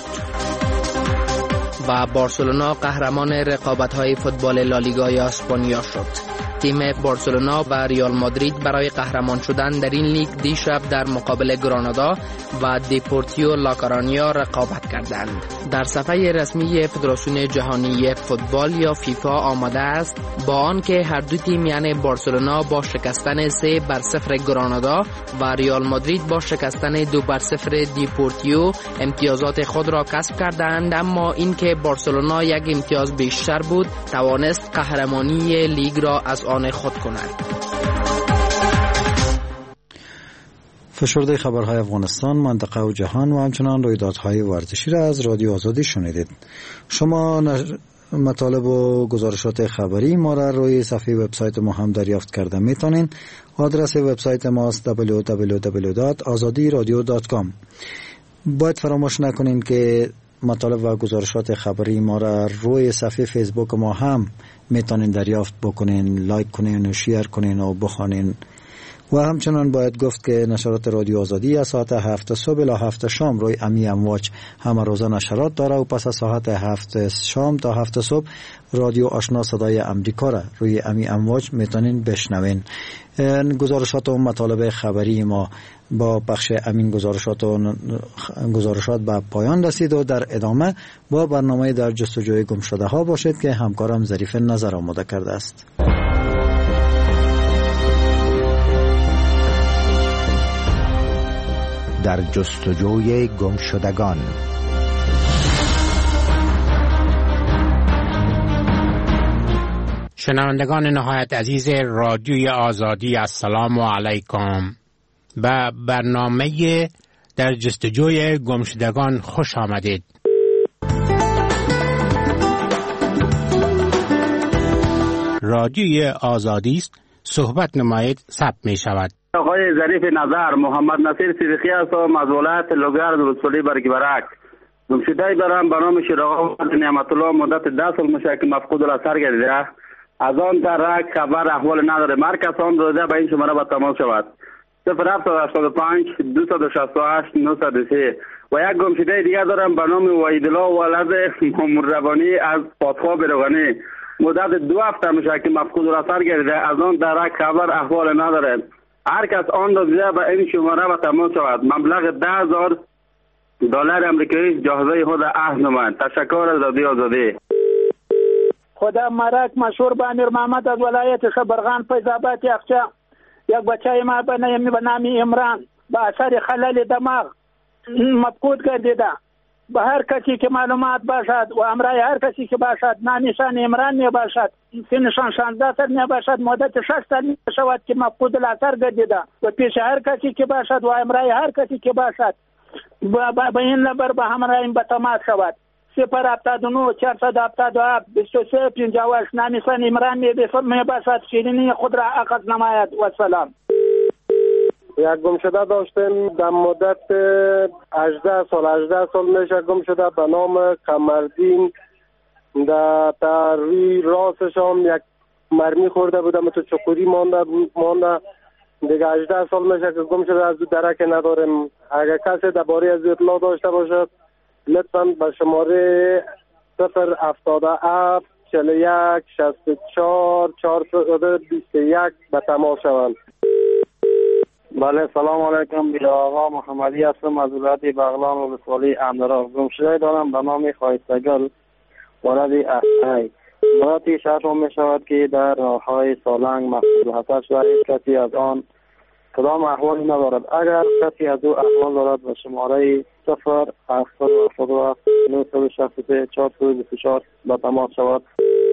و بارسلونا قهرمان رقابت‌های فوتبال لالیگای اسپانیا شد. تیم بارسلونا و ریال مادرید برای قهرمان شدن در این لیگ دیشب در مقابل گرانادا و دیپورتیو لاکارانیا رقابت کردند. در صفحه رسمی فدراسیون جهانی فوتبال یا فیفا آمده است با آنکه هر دو تیم یعنی بارسلونا با شکستن سه بر صفر گرانادا و ریال مادرید با شکستن دو بر صفر دیپورتیو امتیازات خود را کسب کردند، اما اینکه بارسلونا یک امتیاز بیشتر بود توانست قهرمانی لیگ را از آن خود کند. فشرده خبرهای افغانستان، منطقه و جهان و همچنان رویدادهای ورزشی را از رادیو آزادی شنیدید. شما نش... مطالب و گزارشات خبری ما را روی صفحه وبسایت ما هم دریافت کرده میتونین. آدرس وبسایت ما است دبلیو دبلیو دبلیو دات آزادی رادیو دات کام. باید فراموش نکنین که مطالب و گزارشات خبری ما را روی صفحه فیسبوک ما هم میتونین دریافت بکنین، لایک کنین و شیر کنین و بخوانین. و همچنان باید گفت که نشرات رادیو آزادی از ساعت هفت صبح الی هفت شام روی امی امواج همه روزه نشرات داره و پس از ساعت هفت شام تا هفت صبح رادیو آشنا صدای امریکا را روی امی امواج میتونین بشنوین. گزارشات و مطالب خبری ما با بخش امین گزارشات و گزارشات به پایان رسید و در ادامه با برنامه در جستجوی گم شده ها باشید که همکارم ظریف نظر آماده کرده است. در جستجوی گم شدگان. شنوندگان نهایت عزیز رادیوی آزادی، السلام علیکم. به برنامه در جستجوی گم شدگان خوش آمدید. رادیوی آزادی است، صحبت نمایید ثبت می شود. آقای ظریف نظر، محمد نصیر صدیقی هستم از ولایت لوگرد ولسوالی برگبرک. گمشده دارم به نام شیرآقا نعمت الله، مدت ده سال میشه که مفقود الاثر گردیده. از آن درک خبر احوال نداره. مرکز آن داده به این شماره به تماس شود. صفر هفت هشتاد و پنج دویست و شصت و هشت نهصد و سه. و یک گمشده دیگه دارم به نام وحیدالله ولد مروانی از پادخواه بروانی. مدت دو هفته میشه که مفقود الاثر گردیده. از آن درک خبر احوال نداره. هر کس آن را دیده به این شماره و تماس شود. مبلغ ده هزار دلار امریکایی جاهزه خود عهد نماید. تشکر از رادیو آزادی. خدا مرک مشهور به امیر محمد از ولایت شبرغان فیض آباد یخچه. یک بچه ما به نام عمران به اثر خلل دماغ مفقود گردیده. به هر کسی که معلومات باشد و امرای هر کسی که باشد، نه نشان عمران می باشد، سنشان شانزده سال می باشد، مدت شش سال می شود که مفقود الاثر گردیده و پیش هر کسی که باشد و امرای هر کسی که باشد به این نمبر به همراه به تماس شود. صفر هفتاد و نه چهارصد هفتاد و هفت بیست و سه پنجاه و هشت. نشان عمران می باشد، شیرینی خود را اخذ نماید. و سلام. یک گمشده داشتیم در مدت هجده سال هجده سال میشه گم شده به نام قمردین. در در روی راسش هم یک مرمی خورده بودم تو چقوری مانده مانده دیگه هجده سال میشه که گم شده. از درک نداریم. اگر کسی درباره از اطلاع داشته باشد لطفاً به شماره صفر هفتاد و هفت چهل و یک شصت و چهار چهارصد بیست و یک به تماس شوند. بله سلام علیکم. بیا آقا محمدی هستم از ولایت بغلان ولسوالی اندرا. گمشده دارم به نام خایستگل ولد احسای. مدتی شهر می شود که در راههای سالنگ مفقود الاثر شده. هیچ کسی از آن کدام احوالی ندارد. اگر کسی از او احوال دارد به شماره صفر هفتاد و هفتاد و هفت نهصد و شصت و سه چهارصد و بیست و چهار به تماس شود.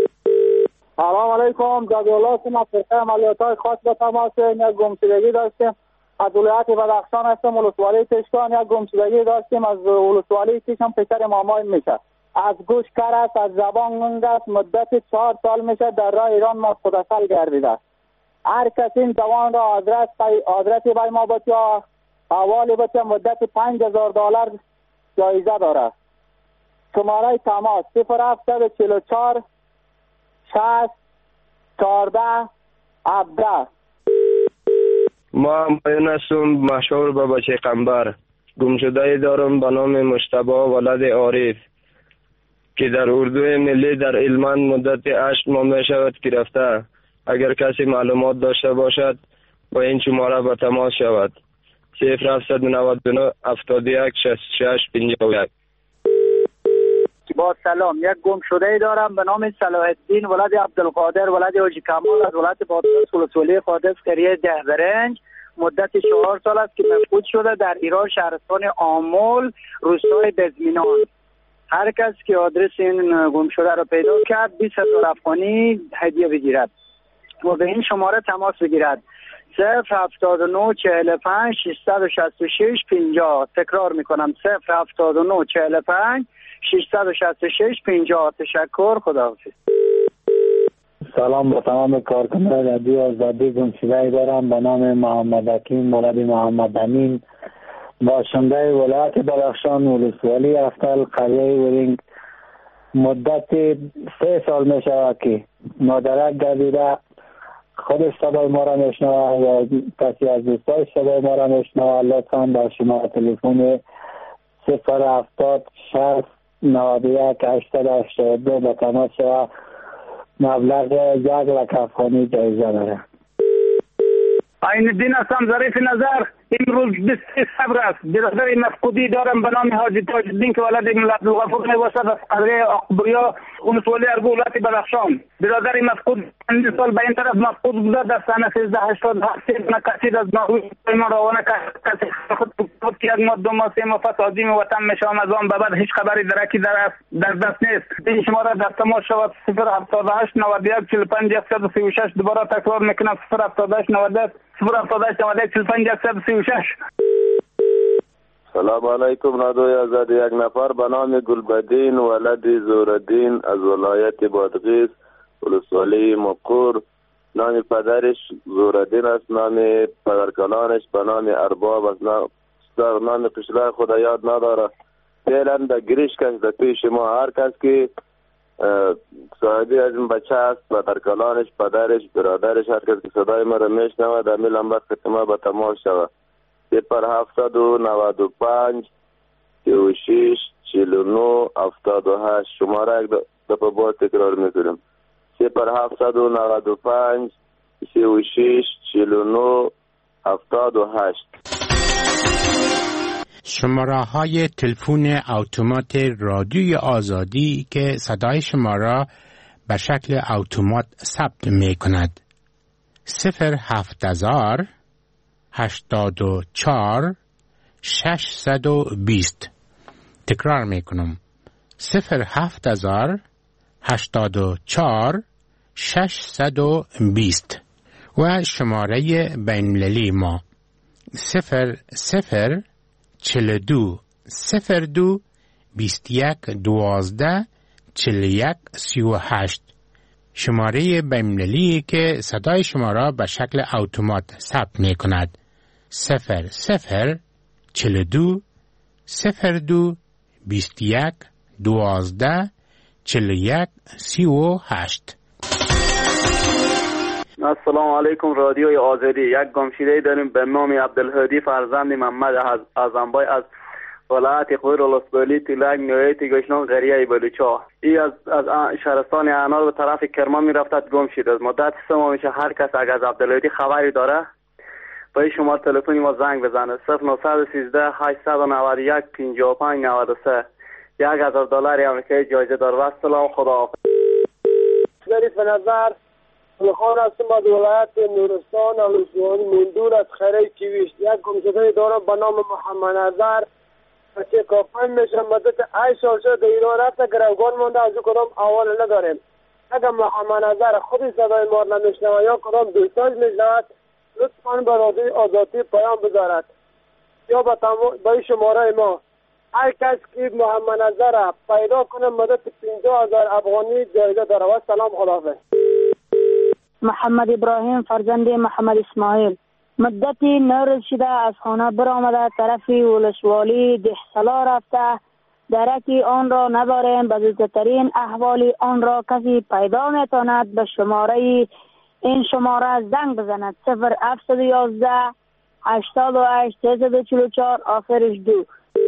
سلام علیکم. جدولات ما فرقه عملیات‌های خاص به تماس. یک گمشدگی داشتیم از ولایت بدخشان هستم، ولسوالی تشکان. یک گمشدگی داشتیم از ولسوالی تشکان، پسر مامای میشه. از گوش کر است، از زبان گنگ است. مدت چهار سال میشه در راه ایران مفقود الاثر گردیده. هر کسی این جوان را آدرس آدرس بای ما بچه حوالی بچه مدت پنج هزار دلار جایزه داره. شماره تماس صفر هفت چهل و چهار شصت چهارده هفده. ما همایون هستم مشهور به بچه قنبر. گمشده دارم به نام مجتبی ولد عارف که در اردوی ملی در علمان مدت هشت ماه می شود که رفته. اگر کسی معلومات داشته باشد با این شماره به تماس شود. صفر هفتصد و نود و نه هفتاد و یک شصت و شش پنجاه و یک. با سلام. یک گم شده دارم به نام صلاح الدین ولد عبدالقادر ولد حاجی کمال از ولایت بادغیس ولسوالی قادس قریه ده برنج. مدت چهار سال است که مفقود شده در ایران شهرستان آمول روستای بزمینان. هر کس که آدرس این گم شده را پیدا کرد بیست هزار افغانی هدیه بگیرد و به این شماره تماس بگیرد. صفر هفتاد و نه چهل و پنج ششصد و شصت و شش پنجاه. تکرار میکنم صفر هفتاد و نه چهل و پنج ششصد و شصت و شش پنجاه. تشکر. خداحافظ. سلام به تمام کارکنان رادیو آزادی. گمشده دارم به نام محمد حکیم مولوی محمد امین، باشنده ولایت بدخشان، ولسوالی افتل، قریه ورینگ. مدت سه سال می شود که مادرک گردیده، خودش صدای ما را میشنوه یا کسی از دوستایش صدای ما را میشنوه. لطفاً با شما تلفن صفر هفتاد شصت نود و یک هشتصد و هشتاد و دو به تماس شود. مبلغ یک لک افغانی جایزه داره. عین الدین هستم، ظریف نظر. امروز بیست و سه صبر است. برادر مفقودی دارم به نام حاجی تاج الدین که ولد ابن عبدالغفور میباشد از قریه اقبریا، ولسوالی ارگو، ولایت بدخشان. برادر مفقود چند سال به این طرف مفقود بوده. در سال سیزده هشتاد و هفت کسی از ناروی ما روانه کسی خود بود که یک ماه دو ماه سه ماه پس عظیم وطن میشم. از آن به بعد هیچ خبری درکی در در دست نیست. این شماره در تماس شود صفر هفتاد و هشت نود و یک چهل و پنج صد و سی و شش. دوباره تکرار میکنم صفر هفتاد و هشت نود و یک صفر هفتاد و هشت نود و یک چهل و پنج صد و سی و شش. سلام علیکم. رادیوی آزادی. یک نفر به نام گلبدین ولد زورالدین از ولایت بادغیس، ولسوالی مقور. نام پدرش زورالدین است، نام پدرکلانش به نام ارباب است. نام قشله خدا یاد نداره. فعلا در گریش کش در پیش ما هر کس که صاحبی از این بچه است، پدرکلانش، پدرش، برادرش، هر کس که صدای ما را میشنوه در می لمبت ختمه به تماس شود. صفر هفتاد و نود و پنج سی و شش چهل و نه هفتاد و هشت. شماره یک دفعه باز تکرار میکنیم. صفر هفتاد و نود و پنج سی و شش چهل و نه هفتاد و هشت. شماره های تلفن اتومات رادیوی آزادی که صدای شما را به شکل اتومات ثبت می کند. صفر هفت هزار هشتاد و چهار ششصد و بیست. تکرار می کنم. صفر هفت هزار هشتاد و چهار ششصد و بیست. و شماره بین‌المللی ما صفر صفر چهل دو صفر دو بیست یک دوازده چهل یک سی و هشت. شماره بین‌المللی که صدای شما را به شکل اتومات ثبت می کند. صفر صفر چهل دو صفر دو بیست یک دوازده چهل یک سی و هشت. السلام علیکم رادیوی آزادی. یک گمشده داریم به نام عبدالهادی فرزند محمد از ازنبای از ولایت خیر ولسوالی تلنگ نوعیت گشنان قریه بلوچا. ای از از شهرستان انار به طرف کرمان میرفتد گم شده. از مدت سه ماه میشه هر کس اگر از عبدالهادی خبری داره با این شماره تلفنی ما زنگ بزنه. صفر نه یک سه هشتصد و نود و یک پنجاه و پنج نود و سه. یک هزار دلار آمریکایی جایزه دار. و سلام. خدا. ظریف نظر خان هستم از ولایت نورستان ولسوالی مندور از خیره کیویش. یک گمشده دارم به نام محمد نظر که کافن میشم. مدت هشت سال شد ایران رفته گروگان مونده. از او کدام احوال نداریم. اگر محمد نظر خودی صدای ما نمیشنوه یا کدام دوستاش میشنود لطفاً به رادیوی آزادی پیام بذارد یا به با شماره ما. هر کس که محمد نظر پیدا کنه مدت پنجاه هزار افغانی جایزه داره. و سلام. خداحافظ. محمد ابراهیم فرزند محمد اسماعیل. مدتی نرد شده از خانه برآمده طرف ولسوالی دهسلا رفته. درکی آن را نداریم. به زودترین احوالی آن را کسی پیدا میتواند به شماره این شماره زنگ بزند. صفر هفتصد و یازده هشتاد و هشت سیصد و چهل و چهار آخرش دو.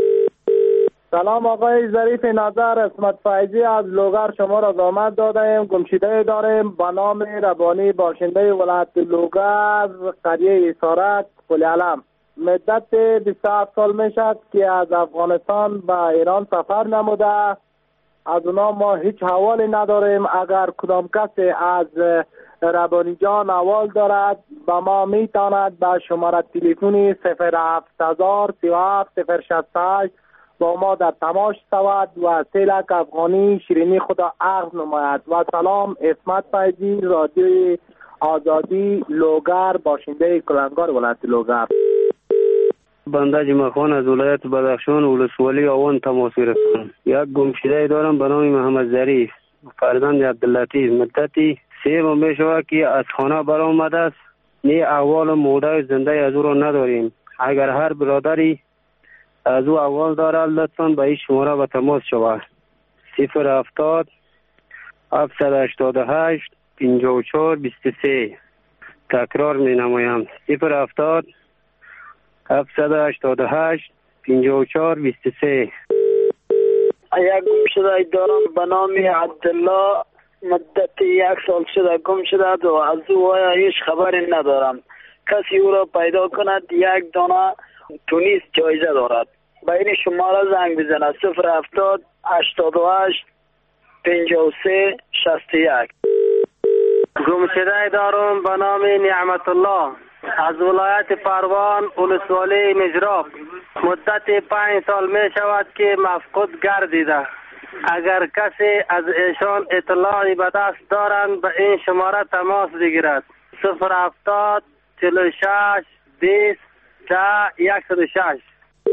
سلام آقای ظریف نظر. اسمت فایزی از لوگر شما را زحمت دادیم. گمشده داریم به نام ربانی باشنده ولایت لوگر قریه اسارت پل علم. مدت بیست و هفت سال میشد که از افغانستان به ایران سفر نموده. از اونا ما هیچ حوالی نداریم. اگر کدام کسی از ربانی جان احوال دارد با ما میتواند به شماره تلفنی صفر هفت هزار سی و هفت صفر شصت و هشت با ما در تماس شود و سه لک افغانی شیرینی خدا عقد نماید. و سلام. اسمت فایزی رادیوی آزادی لوگر، باشنده کلنگار ولایت لوگر. بنده جمعه خان از ولایت بدخشان ولسوالی آوان تماس گرفتم. یک گمشده دارم به نام محمد ظریف، فرزند عبداللطیف. مدتی سه ماه می شود که از خانه برآمده است. نی احوال موده زنده از او را نداریم. اگر هر برادری از او احوال دارد لطفاً به این شماره به تماس شود. صفر هفتاد هفتصد و هشتاد و هشت پنجاه و چهار بیست و سه. تکرار می نمایم. صفر هفتاد هفتصد و هشتاد و هشت پنجاه و چهار بیست و سه. یک گمشده دارم به نام عبدالله، مدت یک سال شده گم شده و از او هیچ خبری ندارم. کسی او را پیدا کند یک دانه تونیس جایزه دارد. به این شماره زنگ بزنه. صفر هفتاد هشتاد و هشت پنجاه و سه شصت و یک. گمشده دارم به نام نعمت الله از ولایت پروان ولسوالی مجراب. مدت پنج سال می شود که مفقود گردیده. اگر کسی از ایشان اطلاعی به دست دارند به این شماره تماس بگیرد. صفر هفتاد چهل و شش بیست ده صد و شش.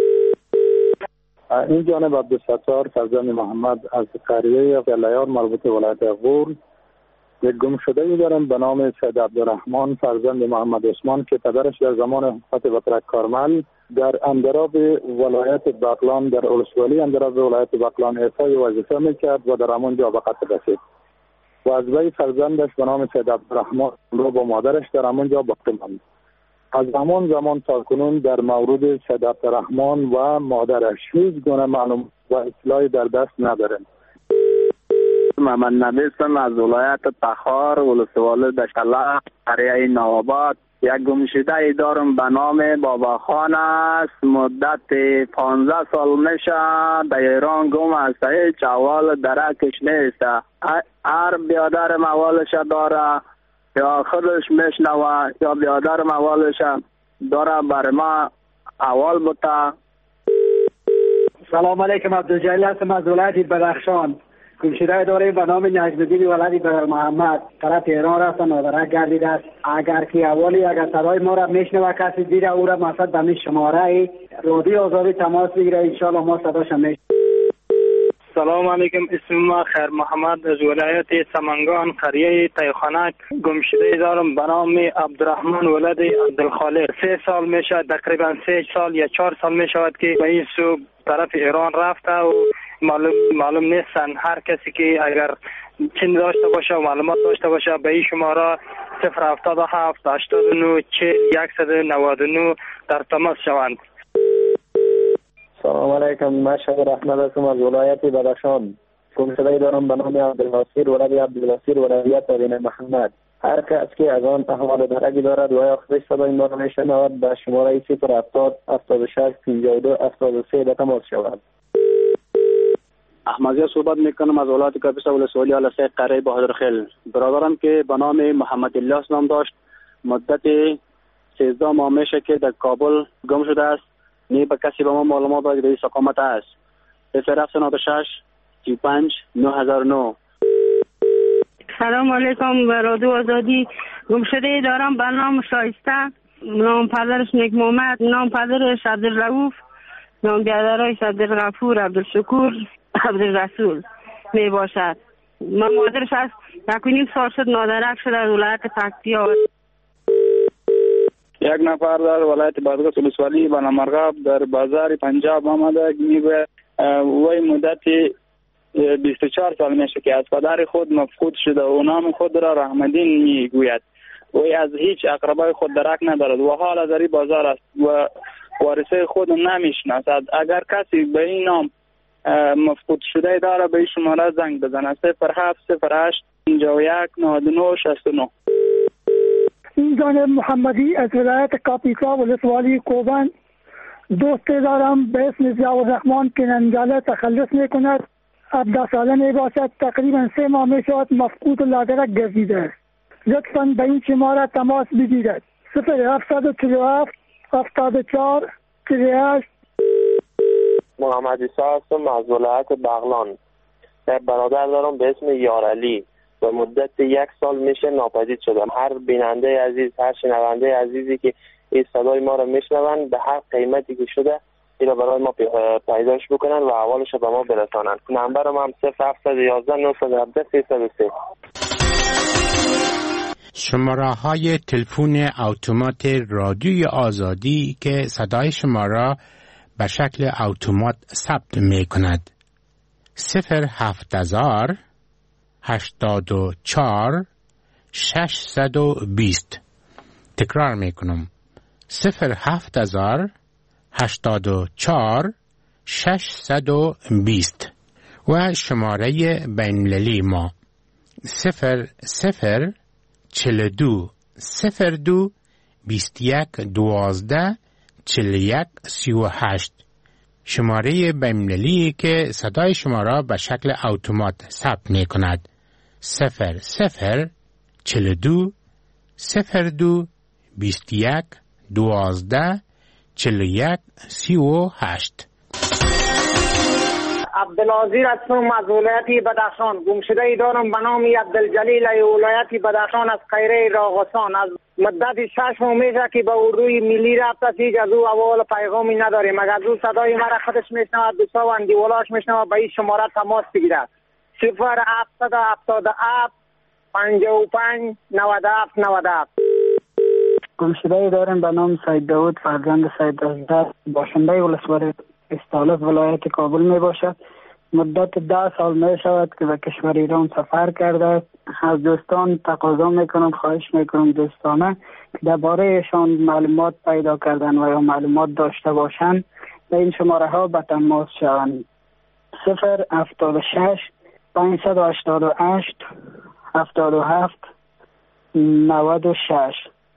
این جانب عبدالستار فرزند محمد از قریه گلیار مربوط ولایت غور. یک گم شده ای دارم به نام سید عبدالرحمن فرزند محمد عثمان که پدرش در زمان حکومت بطرک کارمل در اندراب ولایت بغلان در ولسوالی اندراب ولایت بغلان احصای وظیفه میکرد و در همانجا به قتل رسید و از وی فرزندش به نام سید عبدالرحمن رو با مادرش در همانجا باقی ماند. از همان زمان تا کنون در مورد سید عبدالرحمن و مادرش هیچ گونه معلومات و اطلاعی در دست نداریم. محمد نبیستم از ولایت تخار ولسوالی دشله قریه نواباد. یک گمشده ای دارم به نام بابا خان است. مدت پانزده سال میشه در ایران گم است. هیچ احوال درکش نیست. هر بیادر موالش داره یا خودش میشنوه یا بیادر موالش داره بر ما احوال بوده. سلام علیکم، عبدالجلیل هستم از ولایت بدخشان. گمشده داریم به نام نجم‌الدین ولد بدر محمد. طرف ایران رفت نادرک گردیده است. اگر که اولی اگر صدای ما را میشنوه کسی دیره او را مقصد به می شماره رادیو آزادی تماس بگیره، انشاءالله ما صداش میشنویم. سلام علیکم، اسم ما خیر محمد از ولایت سمنگان قریه تایخانک. گمشده دارم به نام عبدالرحمن ولد عبدالخالق. سه سال میشه، تقریبا سه سال یا چهار سال میشود که به این سو طرف ایران رفته و معلوم معلوم نیستن. هر کسی که اگر چیز داشته باشه و معلومات داشته باشه به این شماره صفر هفتاد و هفت هشتاد و نه چهل صد و نود و نه در تماس شوند. سلام علیکم، من شهر احمد هستم از ولایت بدخشان. گمشده دارم به نام عبدالناصر ولد عبدالناصر ولایت بین محمد. هر کس که از آن احوال درکی دارد و یا خودش صدای ما را میشنود به شماره صفر هفتاد هفتاد و شش پنجاه و دو هفتاد و سه به تماس شود. احمدیه صحبت میکنم از ولایت کاپیسا ولسوالی آلسه قریه بهادر خیل. برادرم که به نام محمد الیاس نام داشت مدت سیزده ماه میشه که در کابل گم شده است. نی به کسی به ما معلومات داده به این سقامت است. صفر هفت نود و شش سی و پنج نه هزار و نه. سلام علیکم، به رادیو آزادی. گمشده دارم به نام شایسته، نام پدرش نیک محمد، نام پدرش عبدالرؤوف، نام بیادرش عبدالغفور، عبدالشکور، عبدالرسول می باشد. من مادرش از یک و نیم سال شد نادرک شده از ولایت پکتیا. یک نفر در ولایت بادغیس ولسوالی بنامرغاب در بازار پنجاب آمده میگوید وی مدت بیست و چهار سال میشه که از پدر خود مفقود شده و نام خود را رحمدین میگوید. وی از هیچ اقربای خود درک ندارد و حال از این بازار است و وارثه خود نمیشناسد. اگر کسی به این نام مفقود شده داره به این شماره زنگ بزنه. صفر هفت صفر هشت پنجاه و یک نود و نه شصت و نه. این جانب محمدی از ولایت کاپیسا ولسوالی کوبان. دوست دارم به اسم ضیاءالرحمن که ننجاله تخلص میکند. هفده ساله می باشد. تقریبا سه ماه می شود مفقود لادرک گردیده است. لطفاً به این شماره تماس بگیرد. صفر هفت چهل و هفت هفتاد و چهار چهل و هشت. محمد عیسی هستم از ولایت بغلان. یک برادر دارم به اسم یارعلی و به مدت یک سال میشه ناپدید شده. هر بیننده عزیز، هر شنونده عزیزی که این صدای ما را میشنوند به هر قیمتی که شده این را برای ما پیداش بکنن و احوالش را به ما برسانند. نمبرم هم صفر هفت یک یک نه یک هفت سه صفر سه. شماره های تلفن اتومات رادیوی آزادی که صدای شما را به شکل اتومات ثبت می کند: صفر هفت هزار هشتاد و چهار ششصد و بیست. تکرار می کنم: صفر هفت هزار هشتاد و چهار ششصد و بیست. و شماره بین‌المللی ما صفر صفر چهل و دو صفر دو بیست و یک دوازده چهل و یک سی و هشت. شماره بین‌المللی که صدای شما را به شکل اتومات ثبت می کند: صفر صفر چهل و دو صفر دو بیست و یک دوازده چهل و یک سی و هشت. عبدالعزیز هستم از ولایت بدخشان. گمشده ای دارم به نام عبدالجلیل ولایت بدخشان از خیره راغستان. از مدت شش ماه میشه که به اردوی ملی رابطه هیچ از او اول پیغامی نداریم. اگر از او صدای مرا خودش میشنود دوستا و اندیولاش میشنود به این شماره تماس بگیرد: صفر هفت هفتاد و هفت پنجاه و پنج نود و هفت نود و هفت. گمشده ای دارم به نام سید داود فرزند سید داود، باشنده ولسوالی استالف ولایت کابل می باشد. مدت ده سال می شود که به کشور ایران سفر کرده است. از دوستان تقاضا می کنم، خواهش می کنم دوستانه که درباره ایشان معلومات پیدا کردن و یا معلومات داشته باشند به این شماره ها به تماس شوند: صفر هفتاد و شش پانصد و هشتاد و هشت هفتاد و هفت نود و شش.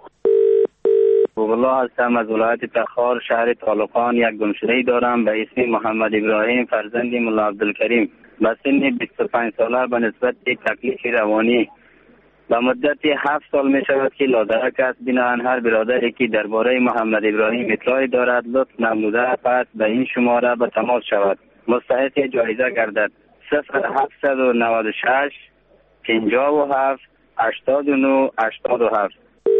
الله هستم از ولایت تخار شهر طالقان. یک گمشده‌ای دارم به اسم محمد ابراهیم فرزند ملا عبدالکریم. به سن بیست و پنج ساله به نسبت یک تکلیف روانی به مدت هفت سال می شود که لادرک است. بنابراین هر برادری که درباره محمد ابراهیم اطلاعی دارد لطف نموده پس به این شماره به تماس شود، مستحق جایزه گردد. صفر هفتصد و نود و شش پنجاه و هفت هشتاد و نه هشتاد و هفت.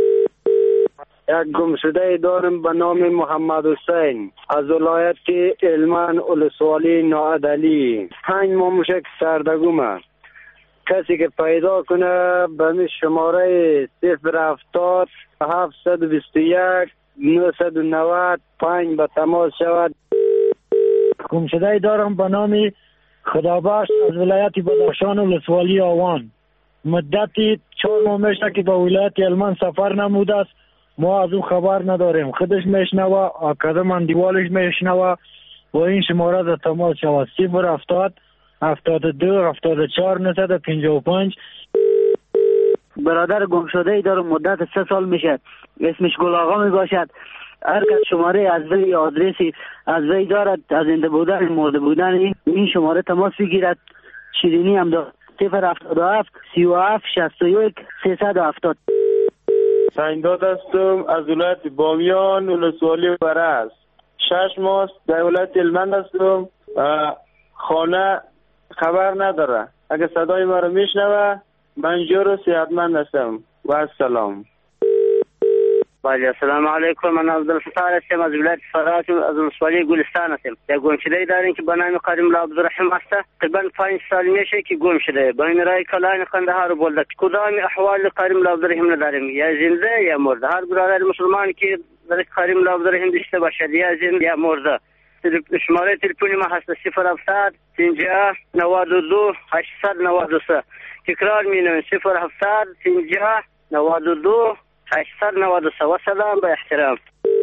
یک گمشده دارم به نام محمد حسین از ولایت هلمند ولسوالی ناعدلی. پنج ماه میشه که سردگومه. کسی که پیدا کنه به می شماره صفر هفتاد هفتصد و بیست و یک نهصد و نود پنج به تماس شود. گمشده دارم به نام خدابخش از ولایت بدخشان ولسوالی آوان. مدتی چهار ماه میشه که به ولایت هلمند سفر نموده است. ما از او خبر نداریم. خودش میشنوه، آکادم اندیوالش میشنوه. با این شماره در تماس شود: صفر هفتاد هفتاد و دو هفتاد و چهار نهصد و پنجاه و پنج. برادر گمشده ای دارم مدت سه سال میشه، اسمش گل آقا می باشد. هر کس شماره از وی آدرسی از وی دارد از زنده بودن مرده بودن این شماره تماس بگیرد. شیرینی هم دارد: صفر هفتاد و هفت سی و هفت شصت و یک سیصد و هفتاد. سینداد هستم از ولایت بامیان ولسوالی برس. شش ماه در ولایت هلمند هستم. خانه خبر نداره. اگه صدای ما رو میشنوه من جور صحتمند هستم و السلام. بله السلام علیکم. من عبدالفتاح هستم از ولایت فرات از ولسوالی گلستان هستم. یک گمشده داریم که به نام قریم الله عبدالرحیم است. تقریبا پنج سال میشه که گم شده. با این رای کلان قندهار بولد. کدام احوال قریم الله عبدالرحیم نداریم، یا زنده یا مرده. هر برادر مسلمان که در قریم الله عبدالرحیم داشته باشد یا زنده یا مرده. شماره تلفنی ما هست صفر هفتاد پنجاه نود و دو هشتصد و نود و سه. تکرار مینویم: صفر هفتاد پنجاه نود و دو هشتصد و نود و سه. و سلام به احترام.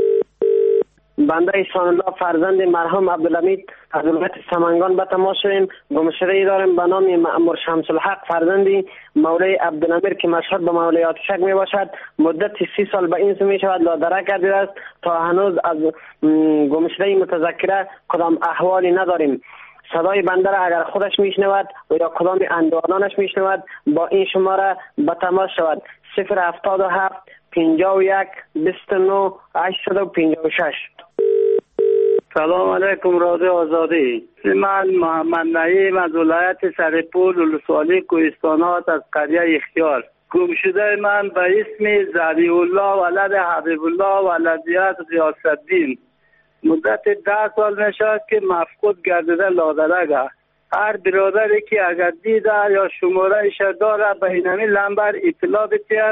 بنده احسان الله فرزند مرحوم عبدالحمید از ولایت سمنگان به تماس شدیم. گمشده ای داریم به نام مأمور شمس الحق فرزندی مولای عبدالامیر که مشهور به مولای آتشک می باشد. مدت سی سال به این سو می شود لادرک کرده است. تا هنوز از گمشده متذکره کدام احوالی نداریم. صدای بنده را اگر خودش میشنود و یا کدام اندوانانش میشنود با این شماره به تماس شود: صفر هفتاد و هفت پنجاه و یک بیست و نه هشتصد و پنجاه و شش. سلام علیکم رادیو آزادی. من محمد نعیم از ولایت سرپول ولسوالی کوهستانات از قریه اختیار. گم شده من به اسم ذبیح الله ولد حبیب الله ولدیت غیاث‌الدین مدت ده سال میشد که مفقود گردیده لادرگه. هر برادری که اگر دیده یا شماره ایش داره به این لمبر اطلاع بتید.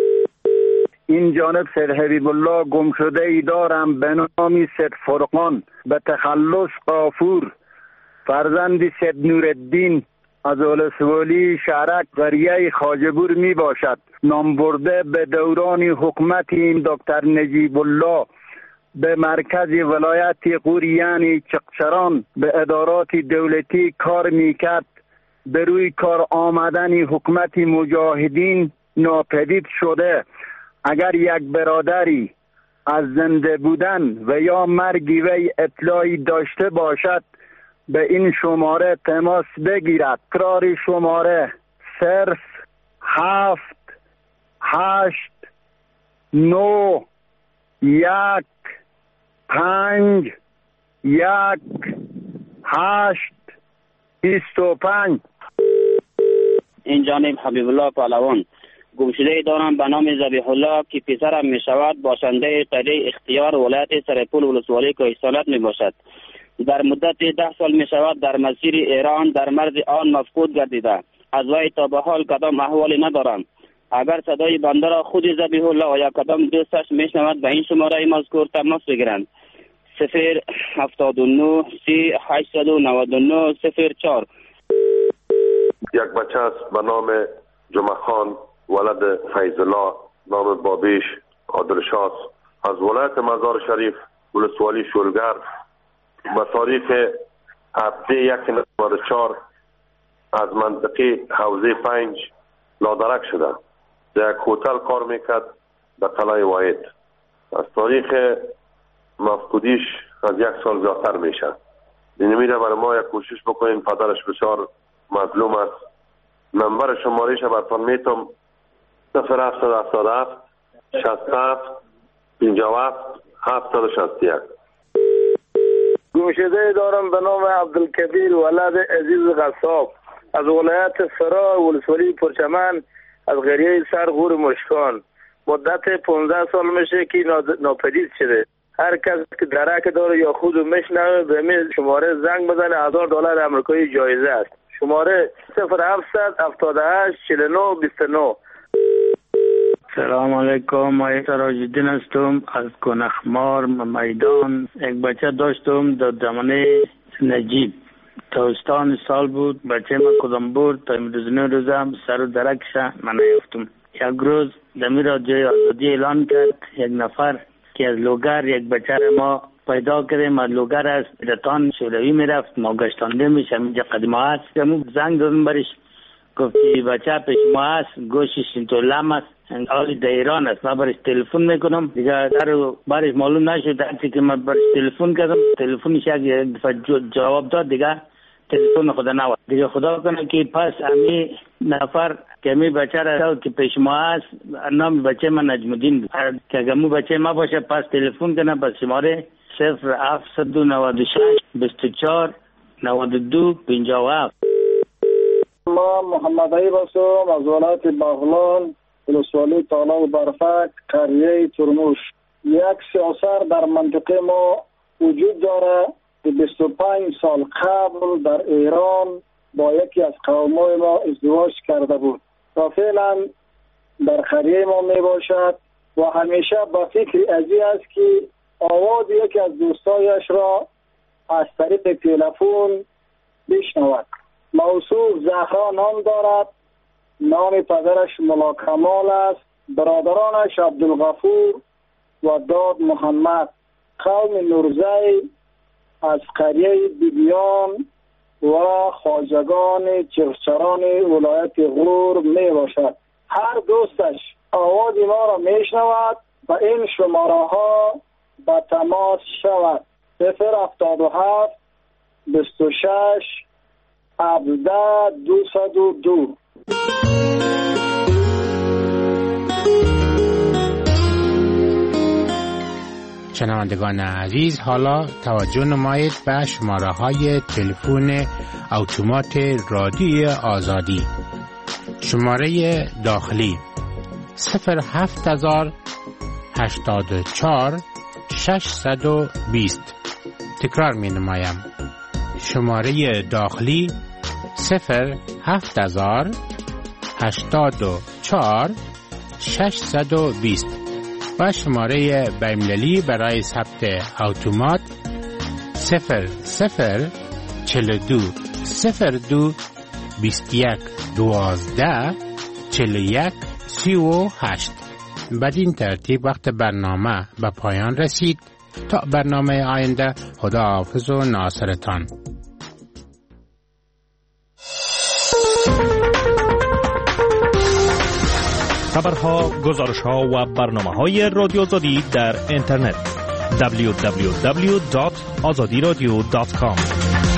این جانب سید حبیب الله گم شده ای دارم به نام سید فرقان به تخلص قافور فرزند سید نورالدین از ولسوالی شهرک قریه خواجه‌بور می باشد. نام برده به دوران حکومت این دکتر نجیب الله به مرکز ولایت غور یعنی چقچران به ادارات دولتی کار میکرد. به روی کار آمدن حکومت مجاهدین ناپدید شده. اگر یک برادری از زنده بودن و یا مرگ وی اطلاعی داشته باشد به این شماره تماس بگیرد. تکرار شماره صرف هفت هشت نو یک پنج یک هشت بیست و پنج. این جانب حبیب الله پهلوان گمشده دارم به نام ذبیح الله که پسرم می شود باشنده قریه اختیار ولایت سرپول ولسوالی کوهستانات می باشد. در مدت ده سال می شود در مسیر ایران در مرز آن مفقود گردیده. از وی تا به حال کدام احوالی ندارم. اگر صدای بنده را خود ذبیح الله و یا کدام دوستش می شنود به این شماره مذکور تماس بگیرند. صفر هفتاد و نه سی هشتصد و نود و نه صفر چهار. یک بچه است به نام جمعه خان ولد فیض الله نام بابیش عادلشاس از ولایت مزار شریف ولسوالی شولگر به تاریخ هفته یک نود و چهار از منطقه حوزه پنج لادرک شده. در یک هتل کار میکرد به قلعه واحد. از تاریخ مفقودیش از یک سال زیادتر میشه. این میره برای ما یک کوشش بکنین. پدرش بسیار مظلوم است. نمبر شمارهش براتون میتونم صفر هفت هفتاد هفت شصت و هفت پنجاه و هفت هفتصد و شصت و یک. گمشده دارم به نام عبدالکبیر ولد عزیز غصاب از ولایت فرا ولسوالی پرچمن از قریه سرغور مشکان. مدت پانزده سال میشه که ناپدید شده. هر کس که درک داره یا خود میشنوه به می شماره زنگ بزنه. هزار دلار امریکایی جایزه است. شماره صفر هفتصد هفتاد و هشت چهل و نه بیست و نه. سلام علیکم. ما تراجدین هستم از کنخمار میدان. یک بچه داشتم در زمانه نجیب. تابستان سال بود. بچه ما کدام بود تا امروز نه روزم سر و درکش من نیفتم. یک روز دمی را جای آزادی اعلان کرد. یک نفر که از لوگر یک بچه ما پیدا کردیم. از لوگر از رتان شوروی میرفت. ما گشتانده میشم اینجا قدیمه هست. زنگ دادم برش گفتی بچه پیش ما هست. گوشش اینطور لم است. حالی در ایران است. من برش تلفن میکنم. دیگه در برش معلوم نشد. هرچی که من برش تلفن کردم تلفنش یک دفعه جواب داد. دیگه تلفن خدا نواد. دیگه خدا کنه که پس امی نفر که امی بچه را که پیش ما هست نام بچه من نجم الدین بود. که امی بچه ما باشه پس تلفن کنه پس شماره صفر هفتصد و نود و شش بیست و چهار نود و دو پنجاه و هفت. ما محمد عیب هستم از ولایت بغلان ولسوالی تالاب برفک قریه ترموش. یک سیاسر در منطقه ما وجود داره که بیست و پنج سال قبل در ایران با یکی از قومای ما ازدواج کرده بود و فعلا در قریه ما می باشد و همیشه با فکر ازی است که آواز یکی از دوستایش را از طریق تلفن بشنود. موصوف زهرا نام دارد. نام پدرش ملا کمال است. برادرانش عبدالغفور و داد محمد. قوم نورزی از قریه بیبیان و خواجگان چغچران ولایت غور می باشد. هر دوستش آواز ما را می شنود و این شماره ها به تماس شود. صفر هفتاد و هفت بیست و شش هفده دویست و دو. شنوندگان عزیز، حالا توجه نمایید به شماره های تلفن اتومات رادیوی آزادی. شماره داخلی صفر هفت هزار هشتاد و چهار ششصد و بیست. تکرار می نمایم. شماره داخلی صفر هفت هزار هشتاد و چهار ششصد و بیست و شماره بین‌المللی برای ثبت اتومات صفر صفر چهل و دو صفر دو بیست و یک دوازده چهل و یک سی و هشت. بدین ترتیب وقت برنامه به پایان رسید. تا برنامه آینده، خداحافظ و ناصرتان. خبرها، گزارش‌ها و برنامه‌های رادیو آزادی در اینترنت دبلیو دبلیو دبلیو دات آزادی رادیو دات کام.